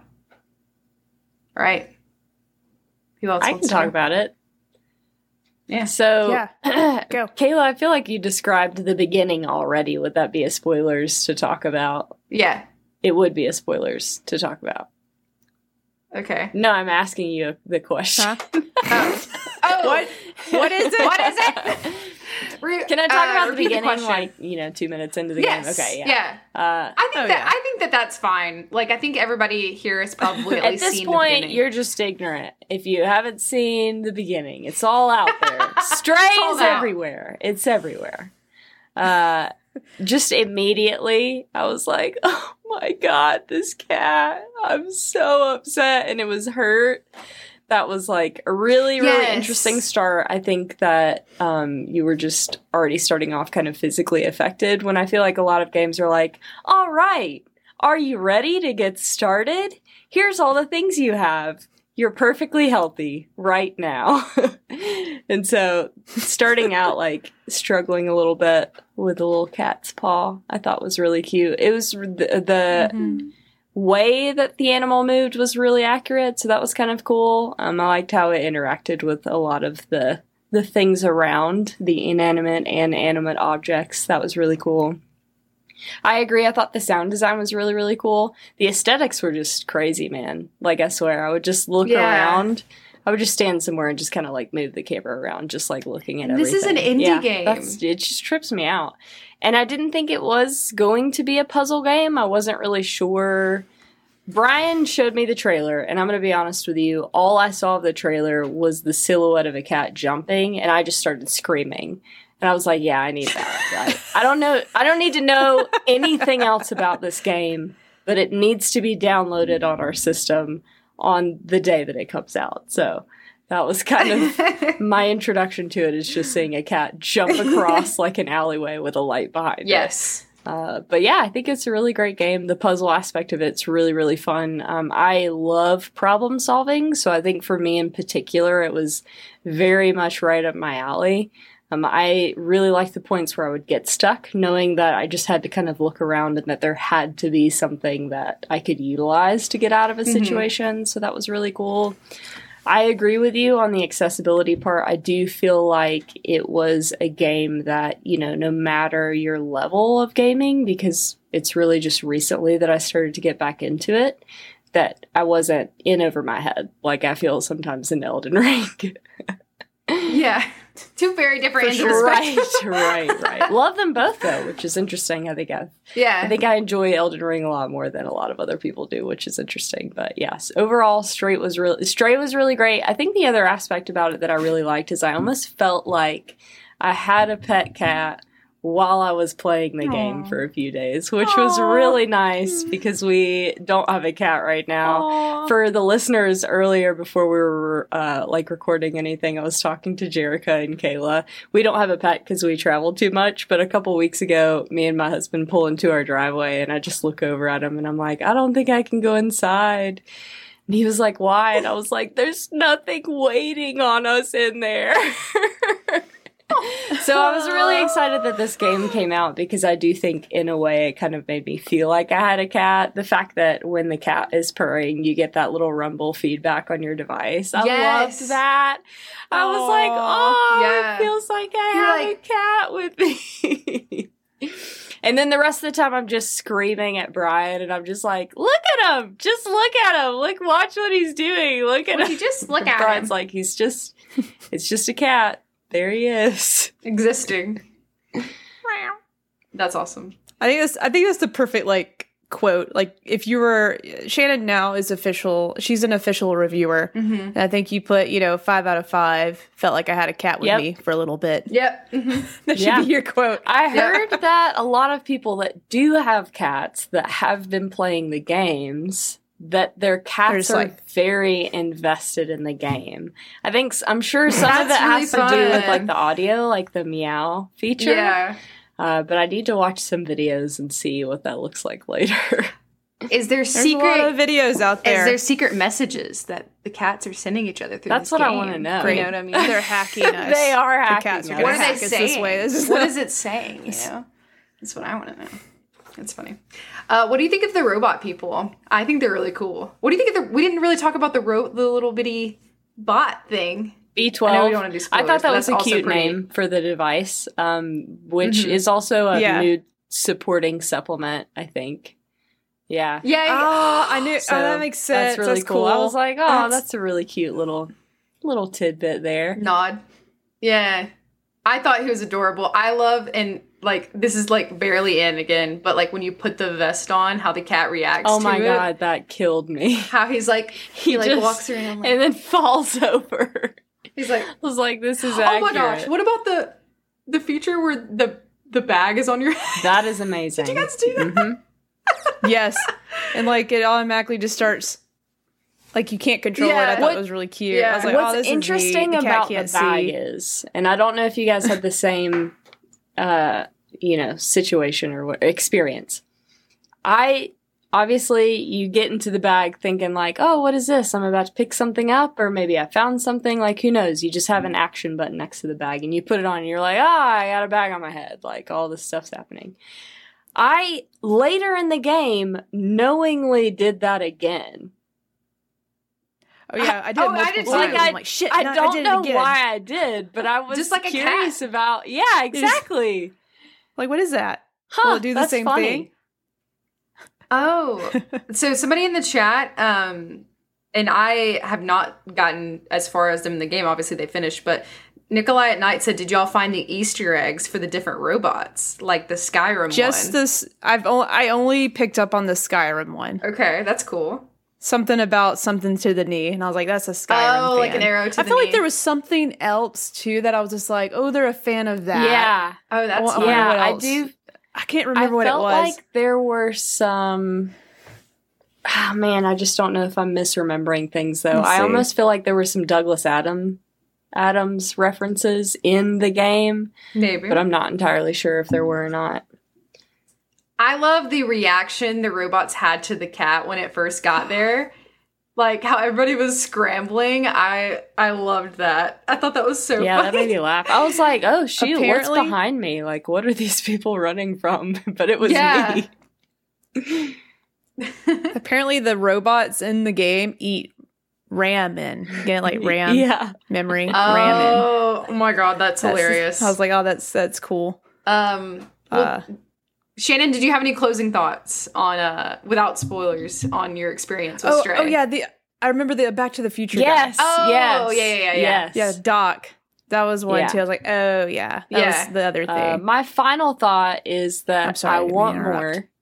All right. Who else I wants can talk to? about it. Yeah. So, Yeah. Go. Kayla, I feel like you described the beginning already. Would that be a spoilers to talk about? Yeah. It would be a spoilers to talk about. Okay. No, I'm asking you the question. Huh? Oh. oh. What? What is it? What is it? Re- Can I talk uh, about the repeat beginning, question. like, you know, two minutes into the Yes. game? Okay, yeah. Yeah. Uh, I think Oh, that yeah. I think that that's fine. Like, I think everybody here has probably at, at least this seen the point, beginning. you're just ignorant. If you haven't seen the beginning, it's all out there. Strays Sold out. everywhere. It's everywhere. Uh, just immediately, I was like, oh my God, this cat. I'm so upset. And it was hurt. That was like a really, really Yes. interesting start. I think that um, you were just already starting off kind of physically affected when I feel like a lot of games are like, all right, are you ready to get started? Here's all the things you have. You're perfectly healthy right now. And so starting out like struggling a little bit with a little cat's paw, I thought was really cute. It was the, the Mhm. way that the animal moved was really accurate, so that was kind of cool. Um, I liked how it interacted with a lot of the the things around, the inanimate and animate objects. That was really cool. I agree. I thought the sound design was really, really cool. The aesthetics were just crazy, man. Like, I swear, I would just look Yeah. around. I would just stand somewhere and just kind of like move the camera around, just like looking at This is an everything. indie Yeah, game. That's, it just trips me out. And I didn't think it was going to be a puzzle game. I wasn't really sure. Brian showed me the trailer, and I'm going to be honest with you. All I saw of the trailer was the silhouette of a cat jumping, and I just started screaming. And I was like, yeah, I need that. Like, I don't know. I don't need to know anything else about this game, but it needs to be downloaded on our system on the day that it comes out. So that was kind of my introduction to it, is just seeing a cat jump across like an alleyway with a light behind it. Yes. Uh, but yeah, I think it's a really great game. The puzzle aspect of it's really, really fun. Um, I love problem solving, so I think for me in particular, it was very much right up my alley. Um, I really liked the points where I would get stuck, knowing that I just had to kind of look around and that there had to be something that I could utilize to get out of a situation. So that was really cool. I agree with you on the accessibility part. I do feel like it was a game that, you know, no matter your level of gaming, because it's really just recently that I started to get back into it, that I wasn't in over my head like I feel sometimes in Elden Ring. Yeah. Two very different ends of the right, spectrum. right, right. Love them both though, which is interesting. I think I, Yeah. I think I enjoy Elden Ring a lot more than a lot of other people do, which is interesting. But yes, overall, Stray was really Stray was really great. I think the other aspect about it that I really liked is I almost felt like I had a pet cat while I was playing the game Aw. for a few days, which was really nice because we don't have a cat right now. Aw. For the listeners, earlier before we were uh, like recording anything, I was talking to Jerica and Kayla. We don't have a pet because we travel too much, but a couple weeks ago, me and my husband pull into our driveway, and I just look over at him, and I'm like, I don't think I can go inside. And he was like, why? And I was like, there's nothing waiting on us in there. So I was really excited that this game came out because I do think in a way it kind of made me feel like I had a cat. The fact that when the cat is purring, you get that little rumble feedback on your device. I Yes. loved that. I was like, Aw. oh, Yeah. it feels like I You're have like- a cat with me. And then the rest of the time I'm just screaming at Brian and I'm just like, look at him. Just look at him. Look, watch what he's doing. Look at Would him. you just look And at Brian's him like, he's just, it's just a cat. There he is. existing. That's awesome. I think that's I think that's the perfect like quote. Like if you were Shannon now is official. She's an official reviewer. Mm-hmm. And I think you put you know five out of five. Felt like I had a cat with Yep. me for a little bit. Yep. Mm-hmm. That should Yeah. be your quote. I Yeah. heard that a lot of people that do have cats that have been playing the games, that their They're cats just are like- very invested in the game. I think s- I'm sure some of it That's really has to do with fun. like the audio, like the meow feature. Yeah. Uh, but I need to watch some videos and see what that looks like later. Is there There's a lot of secret? videos out Is there. there secret messages that the cats are sending each other through? That's this what I game? wanna know. You know what I mean? They're hacking us. They are The hacking cats are us. gonna What are they hack us saying? this way. This is What the- is it saying? You know, that's what I want to know. That's funny. Uh, what do you think of the robot people? I think they're really cool. What do you think of the? We didn't really talk about the ro- the little bitty bot thing. B I know twelve. we don't wanna do I spoilers, thought that but was that's a also cute pretty- name for the device, um, which Mhm. is also a Yeah. mood supporting supplement, I think. Yeah. Yeah. Oh, I knew. So oh, that makes sense. That's really That's cool. cool. I was like, oh, That's- that's a really cute little little tidbit there. Nod. Yeah. I thought he was adorable. I love, and like, this is like barely in again, but like when you put the vest on, how the cat reacts Oh to my it. god, that killed me. How he's like, he, like just- walks around like, and then falls over. he's like, I was like, this is oh accurate. my gosh, what about the the feature where the the bag is on your head? That is amazing. Did you guys do that? Mhm. Yes. And like it automatically just starts like you can't control Yeah. it. I thought What- it was really cute. yeah. I was like, What's oh, this interesting is neat. The cat about can't the bag see. is, and I don't know if you guys had the same, uh, you know, situation or what, experience. I obviously you get into the bag thinking like, oh, what is this? I'm about to pick something up, or maybe I found something. Like, who knows? You just have an action button next to the bag, and you put it on, and you're like, ah, I got a bag on my head. Like all this stuff's happening. I later in the game knowingly did that again. Oh yeah, I did. Oh, it I multiple did times. too. I'm like, shit. I no, don't did know it again. why I did, but I was Just like a curious cat. about. Yeah, exactly. Like, what is that? Huh, Will it do the that's same funny. thing? Oh, so somebody in the chat, um, and I have not gotten as far as them in the game. Obviously, they finished, but Nikolai at Night said, "Did y'all find the Easter eggs for the different robots, like the Skyrim Just one?" this. I've only I only picked up on the Skyrim one. Okay, that's cool. Something about something to the knee, and I was like, that's a Skyrim. Oh, like fan. an arrow to I the feel knee. like there was something else too that I was just like, oh, they're a fan of that. Yeah, Oh, that's I wonder fun. yeah. what I else. do. I can't I remember what it felt was. like there were some. Ah, man, I just don't know if I'm misremembering things though. Let's I see. almost feel like there were some Douglas Adam Adams references in the game, Maybe. but I'm not entirely sure if there were or not. I love the reaction the robots had to the cat when it first got there. Like how everybody was scrambling. I I loved that. I thought that was so Yeah, that funny. made me laugh. I was like, "Oh shoot, Apparently- what's behind me? Like, what are these people running from?" But it was Yeah. me. Apparently, the robots in the game eat ramen. Get like RAM Yeah. memory ramen. Oh, oh my god, that's, That's- hilarious. I was like, oh, that's that's cool. um, well, Uh, Shannon, did you have any closing thoughts on uh without spoilers on your experience with oh, Stray? oh yeah, the I remember the Back to the Future. Yes. guy. Oh, yes. yeah, yeah, yeah, yeah. Yes. yeah, Doc. That was one Yeah. too. I was like, oh yeah, that Yeah. was the other thing. Uh, my final thought is that I'm sorry, I I didn't mean want to interrupt. more.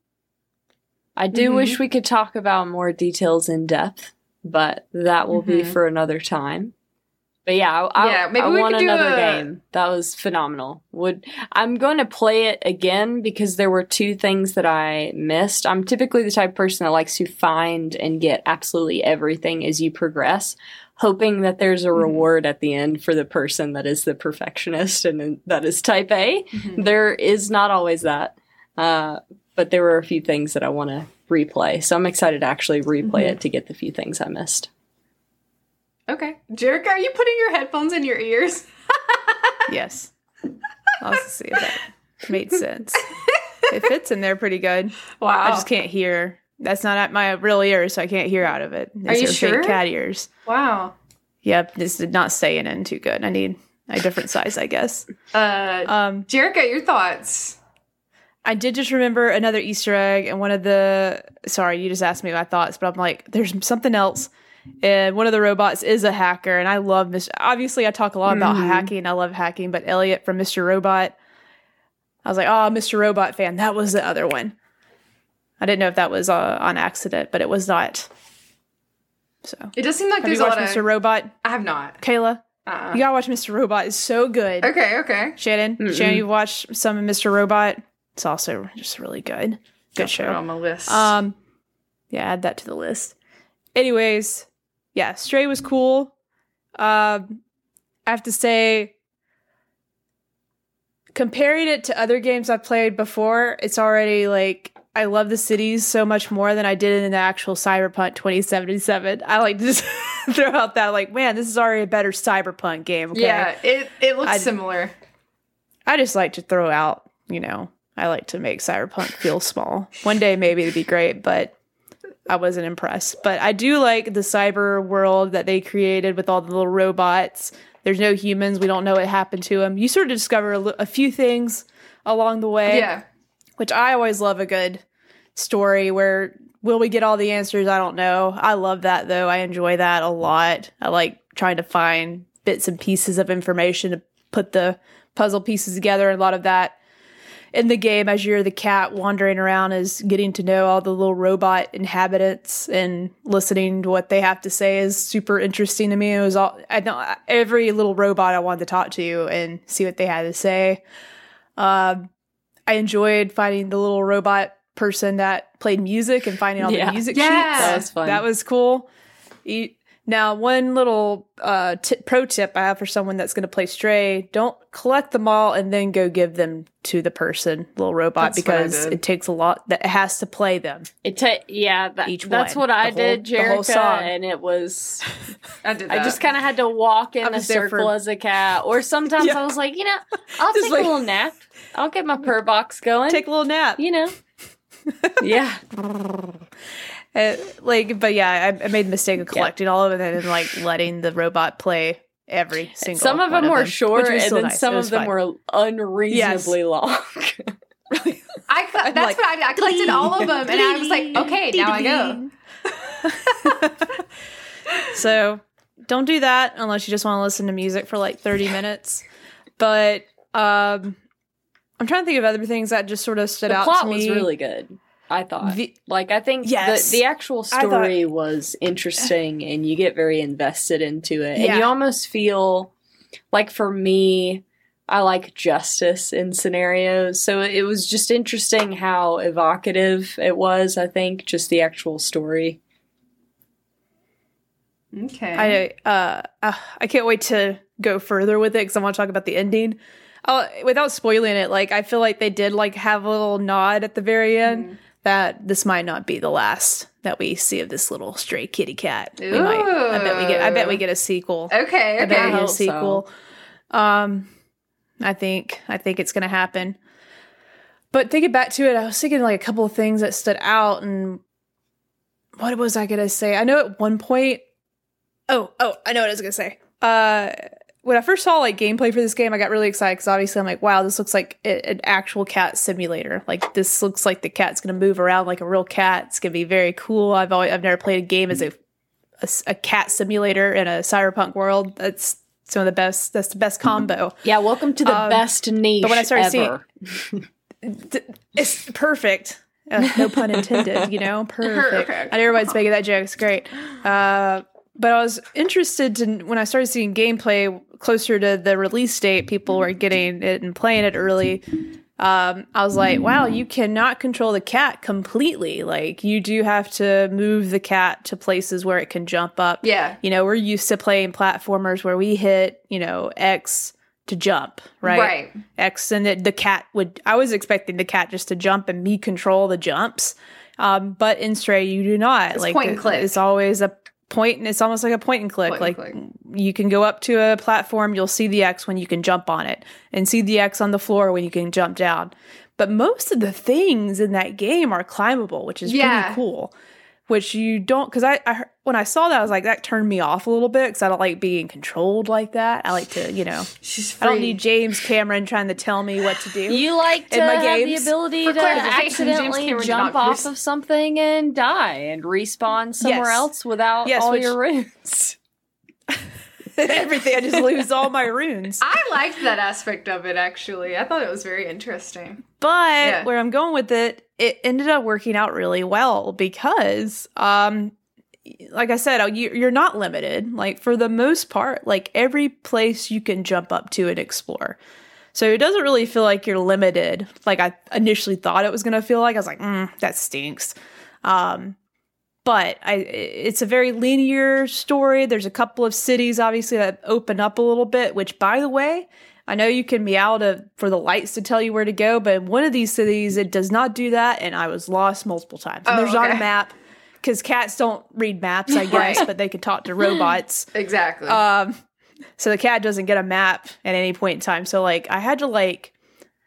I do Mhm. wish we could talk about more details in depth, but that will be Mhm. for another time. But yeah, I, I, Yeah, maybe I we want could do another a- game. That was phenomenal. Would I'm going to play it again because there were two things that I missed. I'm typically the type of person that likes to find and get absolutely everything as you progress, hoping that there's a Mhm. reward at the end for the person that is the perfectionist and that is type A. Mhm. There is not always that. Uh, but there were a few things that I want to replay. So I'm excited to actually replay Mhm. it to get the few things I missed. Okay. Jericho, are you putting your headphones in your ears? Yes, I'll see if that made sense. It fits in there pretty good. Wow. I just can't hear. That's not at my real ears, so I can't hear out of it. These Are you fake sure? cat ears. Wow. Yep, this did not stay in in too good. I need a different size, I guess. Uh, Um, Jericho, your thoughts? I did just remember another Easter egg, and one of the sorry, you just asked me my thoughts, but I'm like, there's something else. And one of the robots is a hacker, and I love Mister Obviously, I talk a lot about Mhm. hacking. I love hacking, but Elliot from Mister Robot, I was like, oh, Mister Robot fan. That was the other one. I didn't know if that was uh, on accident, but it was not. So, It does seem like have there's you a watched lot Mister of. Robot, I have not. Kayla? Uh-uh. You gotta watch Mister Robot. It's so good. Okay, okay. Shannon, Mm-mm. Shannon, you watched some of Mister Robot. It's also just really good. Good I'll put it show. on my list. Um, yeah, add that to the list. Anyways, yeah, Stray was cool. Um, I have to say, comparing it to other games I've played before, it's already like I love the cities so much more than I did in the actual Cyberpunk twenty seventy-seven. I like to just throw out that like, man, this is already a better Cyberpunk game. Okay? Yeah, it, it looks I- similar. I just like to throw out, you know, I like to make Cyberpunk feel small. One day maybe it'd be great, but I wasn't impressed. But I do like the cyber world that they created with all the little robots. There's no humans. We don't know what happened to them. You sort of discover a, li- a few things along the way, Yeah. which I always love a good story where will we get all the answers? I don't know. I love that though. I enjoy that a lot. I like trying to find bits and pieces of information to put the puzzle pieces together. A lot of that in the game, as you're the cat wandering around, is getting to know all the little robot inhabitants and listening to what they have to say is super interesting to me. It was all I know every little robot I wanted to talk to and see what they had to say. Um, I enjoyed finding the little robot person that played music and finding all Yeah. the music Yeah. sheets. That was fun. That was cool. You, Now, one little uh, t- pro tip I have for someone that's going to play Stray: don't collect them all and then go give them to the person, little robot, That's what I because did. it takes a lot. That it has to play them. It ta- yeah, that, Each that's one. what I The whole- did, the whole Jerica, song. and it was. I did that. I just kind of had to walk in I a was there circle for- as a cat, or sometimes Yeah. I was like, you know, I'll Just take like- a little nap. I'll get my purr box going. Take a little nap. you know. Yeah, Uh, like, but yeah, I, I made the mistake of collecting all of it and then like letting the robot play every single. some of one them were which short, was and still then nice. some It of was them fun. were unreasonably long. I co- that's like, what I did. I collected all of them, and I was like, okay, now I go. So don't do that unless you just want to listen to music for like thirty minutes. But um, I'm trying to think of other things that just sort of stood The out plot to me. was really good. I thought, The- like, I think Yes. the the actual I thought- story was interesting, and you get very invested into it, and Yeah. you almost feel like, for me, I like justice in scenarios, so it was just interesting how evocative it was. I think just the actual story. Okay. I uh, uh, I can't wait to go further with it because I want to talk about the ending. Uh, without spoiling it, like I feel like they did like have a little nod at the very end Mm. that this might not be the last that we see of this little stray kitty cat. We might. I bet we get. I bet we get a sequel. okay. I bet Okay. we get a hope so. sequel. Um, I think I think it's gonna happen. But thinking back to it, I was thinking like a couple of things that stood out, and what was I gonna say? I know at one point. Oh, oh, I know what I was gonna say. Uh, when I first saw like gameplay for this game, I got really excited because obviously I'm like, wow, this looks like a- an actual cat simulator. Like this looks like the cat's gonna move around like a real cat. It's gonna be very cool. I've always I've never played a game as a a, s- a cat simulator in a cyberpunk world. That's some of the best. That's the best combo. Yeah, welcome to the Um, best niche but when I started ever. D- It's perfect. Uh, no pun intended. You know, perfect. Perfect. I know everybody's making that joke. It's great. Uh, but I was interested to when I started seeing gameplay closer to the release date. People were getting it and playing it early. Um, I was like, wow, you cannot control the cat completely. Like you do have to move the cat to places where it can jump up. Yeah. You know, we're used to playing platformers where we hit, you know, X to jump, right? Right. X, and the, the cat would, I was expecting the cat just to jump and me control the jumps. Um, but in Stray, you do not. It's like point and it- click. It's always a point, and it's almost like a point and click. Point like and you can go up to a platform, you'll see the X when you can jump on it, and see the X on the floor when you can jump down. But most of the things in that game are climbable, which is Yeah. pretty cool. Which you don't, because I, I heard- when I saw that, I was like, that turned me off a little bit because I don't like being controlled like that. I like to, you know, She's I don't free. need James Cameron trying to tell me what to do. You like to In my have games. the ability For to clarification, James accidentally Cameron did jump not off produce- of something and die and respawn somewhere Yes. else without Yes, all which- your runes. Everything, I just lose all my runes. I liked that aspect of it, actually. I thought it was very interesting. But Yeah. where I'm going with it, it ended up working out really well because, um, like I said, you, you're not limited. Like for the most part, like every place you can jump up to and explore. So it doesn't really feel like you're limited. Like I initially thought it was going to feel like. I was like, mm, that stinks. Um, but I, it's a very linear story. There's a couple of cities, obviously, that open up a little bit, which, by the way, I know you can meow to, for the lights to tell you where to go, but in one of these cities, it does not do that, and I was lost multiple times. And Oh, there's not okay. a map, because cats don't read maps, I guess, Right. but they can talk to robots. Exactly. Um, so the cat doesn't get a map at any point in time. So, like, I had to, like,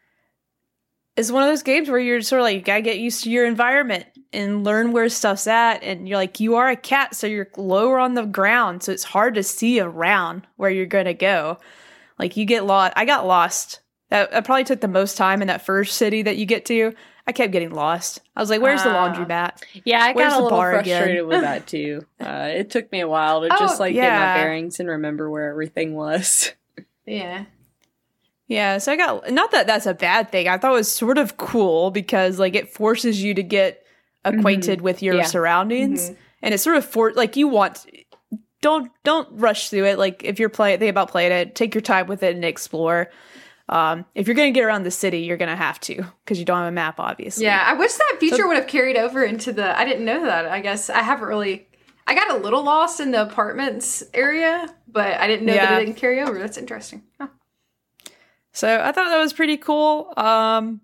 it's one of those games where you're sort of like, you gotta get used to your environment and learn where stuff's at. And you're like, you are a cat, so you're lower on the ground. So it's hard to see around where you're gonna go. Like, you get lost. I got lost. That, that probably took the most time in that first city that you get to. I kept getting lost. I was like, "Where's the Ah. laundromat?" Yeah, I Where's got a the little bar frustrated again? with that too. Uh, it took me a while to Oh, just like get yeah. my bearings and remember where everything was. Yeah. Yeah, so I got not that that's a bad thing. I thought it was sort of cool because like it forces you to get acquainted with your Yeah. surroundings, and it's sort of for like you want don't don't rush through it. Like if you're playing, think about playing it, take your time with it and explore. Um, if you're gonna get around the city, you're gonna have to because you don't have a map, obviously. Yeah, I wish that feature So- would have carried over into the. I didn't know that. I guess I haven't really. I got a little lost in the apartments area, but I didn't know that Yeah. it didn't carry over. That's interesting. Huh. So I thought that was pretty cool. Um,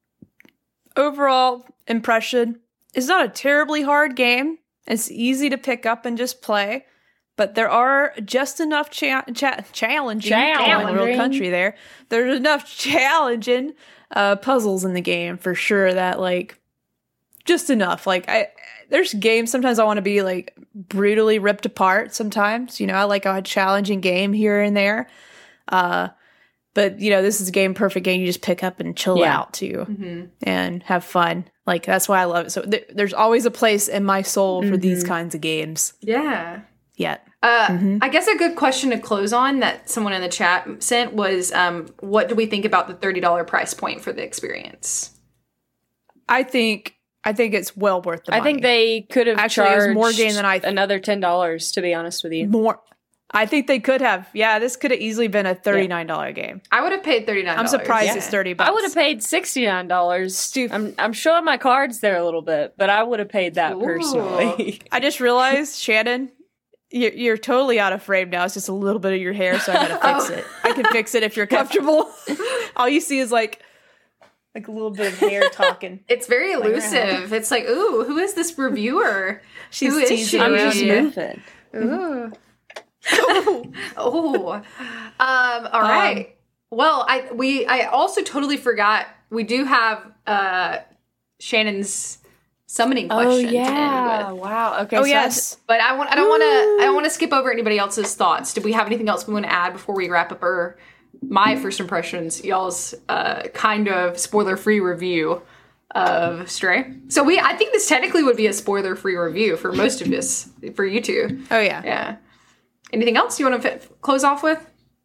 overall impression, it's not a terribly hard game. It's easy to pick up and just play, but there are just enough cha- cha- challenging, Challenging. real country there. There's enough challenging uh, puzzles in the game for sure that like just enough. Like I, there's games sometimes I want to be like brutally ripped apart. Sometimes you know I like a challenging game here and there. Uh, But, you know, this is a game, perfect game. You just pick up and chill Yeah. out to Mm-hmm. and have fun. Like, that's why I love it. So th- there's always a place in my soul for these Mhm. kinds of games. Yeah. Yet. Uh, Mhm. I guess a good question to close on that someone in the chat sent was, um, what do we think about the thirty dollars price point for the experience? I think I think it's well worth the I money. think they could have Actually, it was charged more game than I th- another ten dollars. To be honest with you, more. I think they could have. Yeah, this could have easily been a thirty-nine dollars game. I would have paid thirty-nine dollars. I'm surprised Yeah. it's thirty bucks. I would have paid sixty nine dollars. Stu- I'm I'm showing my cards there a little bit, but I would have paid that Ooh. personally. I just realized, Shannon, you're, you're totally out of frame now. It's just a little bit of your hair, so I gotta fix Oh. it. I can fix it if you're comfortable. All you see is like like a little bit of hair talking. It's very elusive. It's like, ooh, who is this reviewer? She's Who is teasing she? I'm around just you. moving. Ooh. oh. Um, all right. well, I we I also totally forgot we do have uh Shannon's summoning question Oh to end yeah! with. Wow. Okay. Oh so yes. But I want I don't want to I don't want to skip over anybody else's thoughts. Do we have anything else we want to add before we wrap up our my first impressions, y'all's uh kind of spoiler-free review of Stray? So we I think this technically would be a spoiler-free review for most of us, for you two. Oh yeah. Yeah. Anything else you want to f- close off with?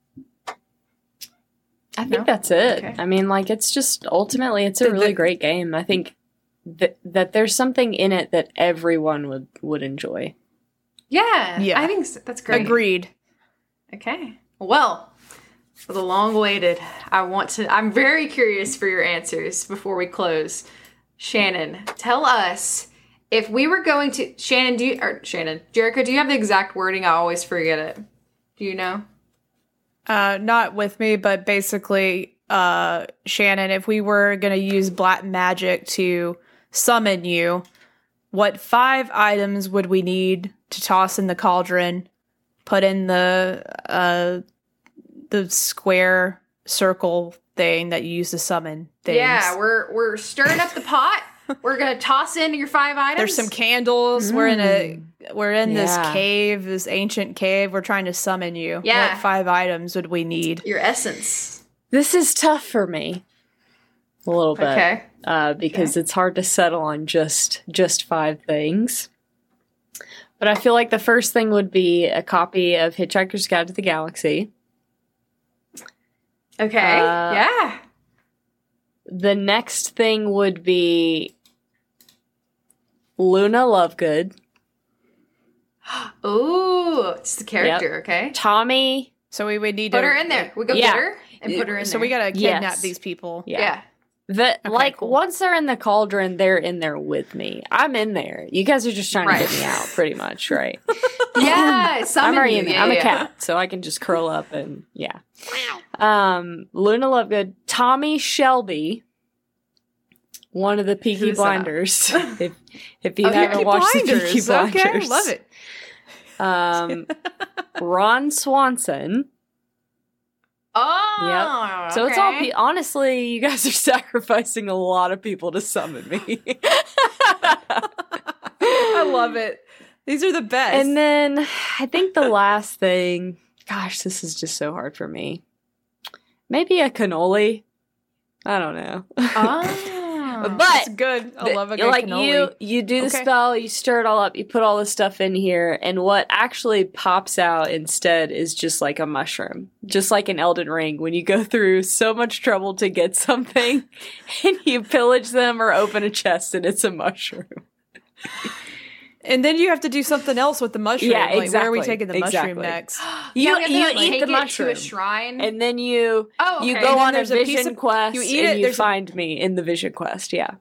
I think No? that's it. Okay. I mean, like, it's just ultimately, it's a The- really the- great game. I think that that there's something in it that everyone would would enjoy. Yeah. Yeah. I think s- that's great. Agreed. Okay. Well, for the long awaited, I want to, I'm very curious for your answers before we close. Shannon, tell us if we were going to, Shannon, do you, or Shannon, Jericho, do you have the exact wording? I always forget it. Do you know? Uh, not with me, but basically, uh, Shannon, if we were gonna use black magic to summon you, what five items would we need to toss in the cauldron, put in the uh the square circle thing that you use to summon things? Yeah, we're we're stirring up the pot. We're gonna toss in your five items. There's some candles. We're in a we're in this Yeah. cave, this ancient cave. We're trying to summon you. Yeah. What five items would we need? your essence. This is tough for me, a little bit, Okay. uh, because it's hard to settle on just just five things. But I feel like the first thing would be a copy of Hitchhiker's Guide to the Galaxy. Okay. Uh, yeah. The next thing would be Luna Lovegood, Ooh, it's the character. Okay. Tommy. So we would need Put to her in there. We go Yeah. get her and put her in So there. we gotta kidnap Yes. these people. Yeah. yeah. The, like, cool. once they're in the cauldron, they're in there with me. I'm in there. You guys are just trying Right. to get me out, pretty much, right? Yeah, summon I'm already you. in there. Yeah, I'm a yeah. cat, so I can just curl up and, yeah. Um, Luna Lovegood, Tommy Shelby, one of the Peaky Who's that? Blinders. if, if you Oh, haven't Peaky watched the Blinders. Peaky Blinders. Okay, love it. Um, Ron Swanson. Oh, So it's all, okay. pe- honestly, you guys are sacrificing a lot of people to summon me. I love it. These are the best. And then I think the last thing, gosh, this is just so hard for me. Maybe a cannoli. I don't know. Oh. But That's good. I love a good like cannoli. you, you do the Okay. spell, you stir it all up, you put all this stuff in here, and what actually pops out instead is just like a mushroom, just like in Elden Ring. When you go through so much trouble to get something, and you pillage them or open a chest, and it's a mushroom. And then you have to do something else with the mushroom. Yeah, Like, where are we exactly. taking the Exactly. mushroom next? You Yeah, we have to, you like, eat take the it mushroom, to a shrine. and then you Oh, you okay. go And then on a there's a piece vision of- quest, you eat and it, you there's a- find me in the vision quest. Yeah.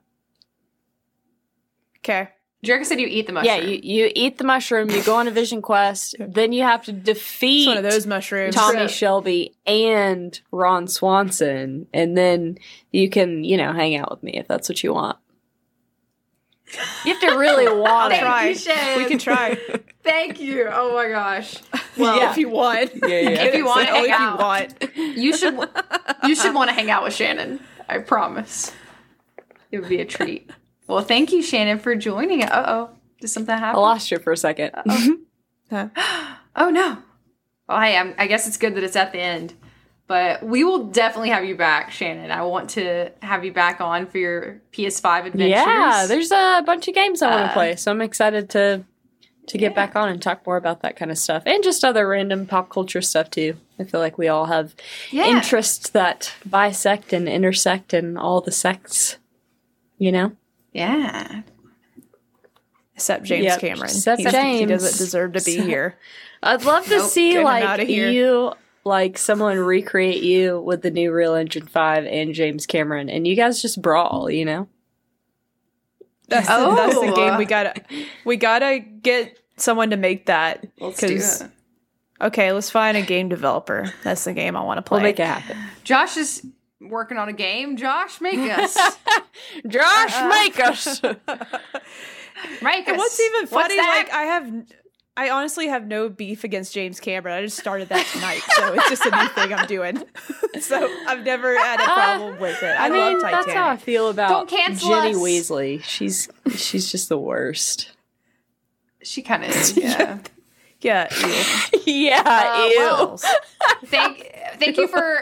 Okay. Jerica said you eat the mushroom. Yeah, you, you eat the mushroom, you go on a vision quest, then you have to defeat It's one of those mushrooms. Tommy True. Shelby and Ron Swanson, and then you can, you know, hang out with me if that's what you want. You have to really want I'll it. try. you, Shan. We can try. Thank you. Oh my gosh. Well, Yeah. If you want. Yeah, yeah. If you want, So, hang if out. you want. you should you should want to hang out with Shannon. I promise. It would be a treat. Well, thank you, Shannon, for joining. Uh oh. Did something I happen? lost you for a second. Huh. Oh no. Well, hey, I'm, I guess it's good that it's at the end. But we will definitely have you back, Shannon. I want to have you back on for your P S five adventures. Yeah, there's a bunch of games I want to Uh, play, so I'm excited to to get yeah. back on and talk more about that kind of stuff, and just other random pop culture stuff too. I feel like we all have Yeah. interests that bisect and intersect and all the sects, you know? Yeah. Except James Yep, Cameron. except He's- He James. doesn't deserve to be So- here. I'd love to Nope, see get him like outta here. you, like someone recreate you with the new Real Engine five and James Cameron, and you guys just brawl, you know? That's, Oh. the, that's the game we gotta we gotta get someone to make that. Let's do 'cause- it. Okay, let's find a game developer. That's the game I want to play. We'll make it happen. Josh is working on a game. Josh, make us. Josh, make us. Make us. And what's even funny, that? like I have, I honestly have no beef against James Cameron. I just started that tonight, so it's just a new thing I'm doing. So I've never had a problem with it. I, I mean, love Titanic. that's how I feel about Don't cancel Jenny us. Weasley. She's she's just the worst. She kind of is. Yeah. Yeah, ew. yeah, Uh, ew. well, thank thank you for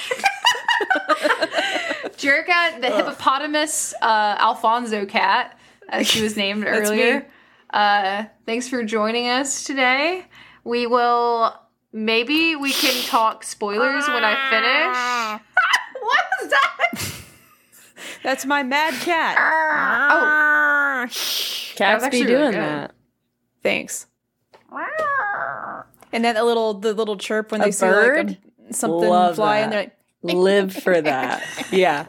Jerica, the hippopotamus uh, Alfonso cat, as she was named That's earlier. me. Uh, thanks for joining us today. We will maybe we can talk spoilers when I finish. What was that? That's my mad cat. Oh, Cats actually be really doing good. that. Thanks. And then the little the little chirp when A they see bird? like a, something Love fly that. and they're like, Live for that. Yeah.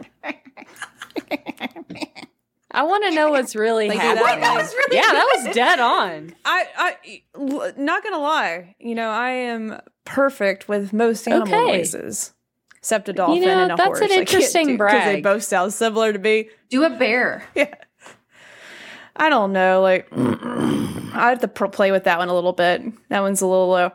I want to know what's really Like, happening. that- that was really yeah, that was dead on. I, I, l- not gonna lie, you know, I am perfect with most animal Okay. noises, except a dolphin know, and a that's horse. an I can't interesting do- 'cause they brag. both sound similar to me. do a bear. Yeah, I don't know. Like, I have to pr- play with that one a little bit. That one's a little low.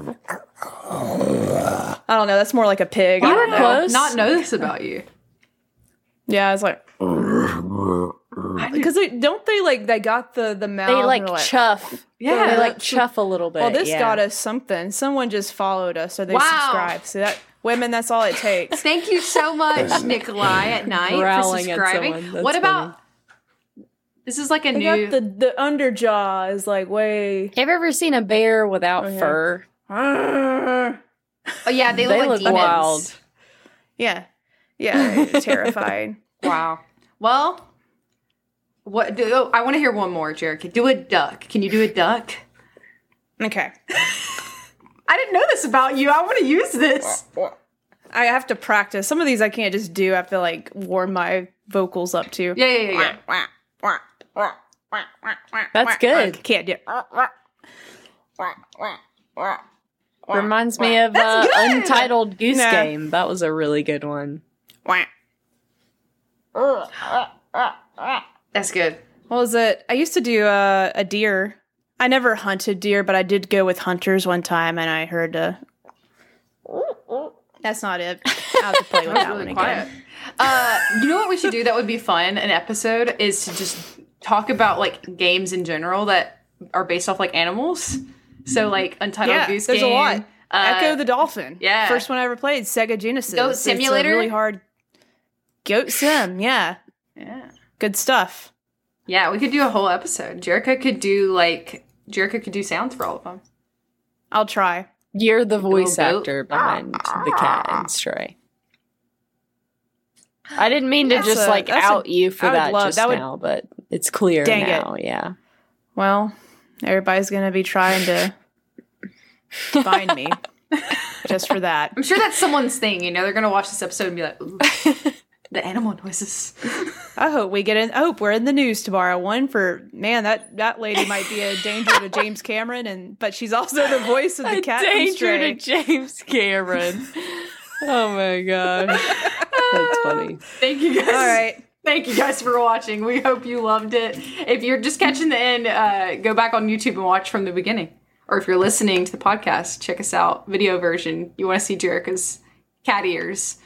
I don't know. That's more like a pig. I You don't were know. close. Not know this about you. Yeah, it's like because they don't they like they got the the mouth. They and like they're chuff. Yeah, they like that's- chuff a little bit. Well, this yeah. got us something. Someone just followed us, or they Wow. subscribed. So that women, that's all it takes. Thank you so much, Nikolai at night for Growling at subscribing. someone. That's What about this is like a They new got the the underjaw is like way. Have you ever seen a bear without Oh, yeah. fur? Yeah, Oh yeah, they, They look like look demons. wild. yeah, terrifying. Wow. Well, what do oh, I want to hear one more, Jerica. Do a duck. Can you do a duck? Okay, I didn't know this about you. I want to use this. I have to practice. Some of these I can't just do. I have to like warm my vocals up to. Yeah, yeah, yeah, yeah. That's good. Can't do. It. Reminds me of uh, good. Untitled Goose Nah. Game. That was a really good one. That's good. What was it? I used to do uh, a deer. I never hunted deer, but I did go with hunters one time, and I heard. Uh, that's not it. I have to play with that Really one quiet. again. Uh, you know what we should do that would be fun? An episode is to just talk about like games in general that are based off like animals. So like Untitled Yeah, Goose there's Game. a lot. Uh, Echo the Dolphin. yeah. First one I ever played, Sega Genesis. Goat It's a Simulator? really hard. Goat Sim, yeah. Yeah. good stuff. Yeah, we could do a whole episode. Jerica could do like Jerica could do sounds for all of them. I'll try. You're the voice Little goat. actor behind the cat and Stray. I didn't mean to That's just a- like that's a- out you for I would that love- just that would- now, but it's clear Dang it. now. Yeah. Well, everybody's going to be trying to find me just for that. I'm sure that's someone's thing. You know, they're gonna watch this episode and be like, "Ooh, the animal noises." I hope we get in. I hope we're in the news tomorrow. One for man, that that lady might be a danger to James Cameron, and but she's also the voice of the A cat. from danger Stray. to James Cameron. Oh my god. That's funny. Thank you guys. All right. Thank you guys for watching. We hope you loved it. If you're just catching the end, uh, go back on YouTube and watch from the beginning. Or if you're listening to the podcast, check us out, video version. You want to see Jerica's cat ears.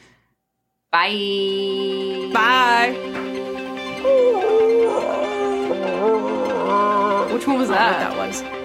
Bye. Bye. Which one was I don't know that? what that was.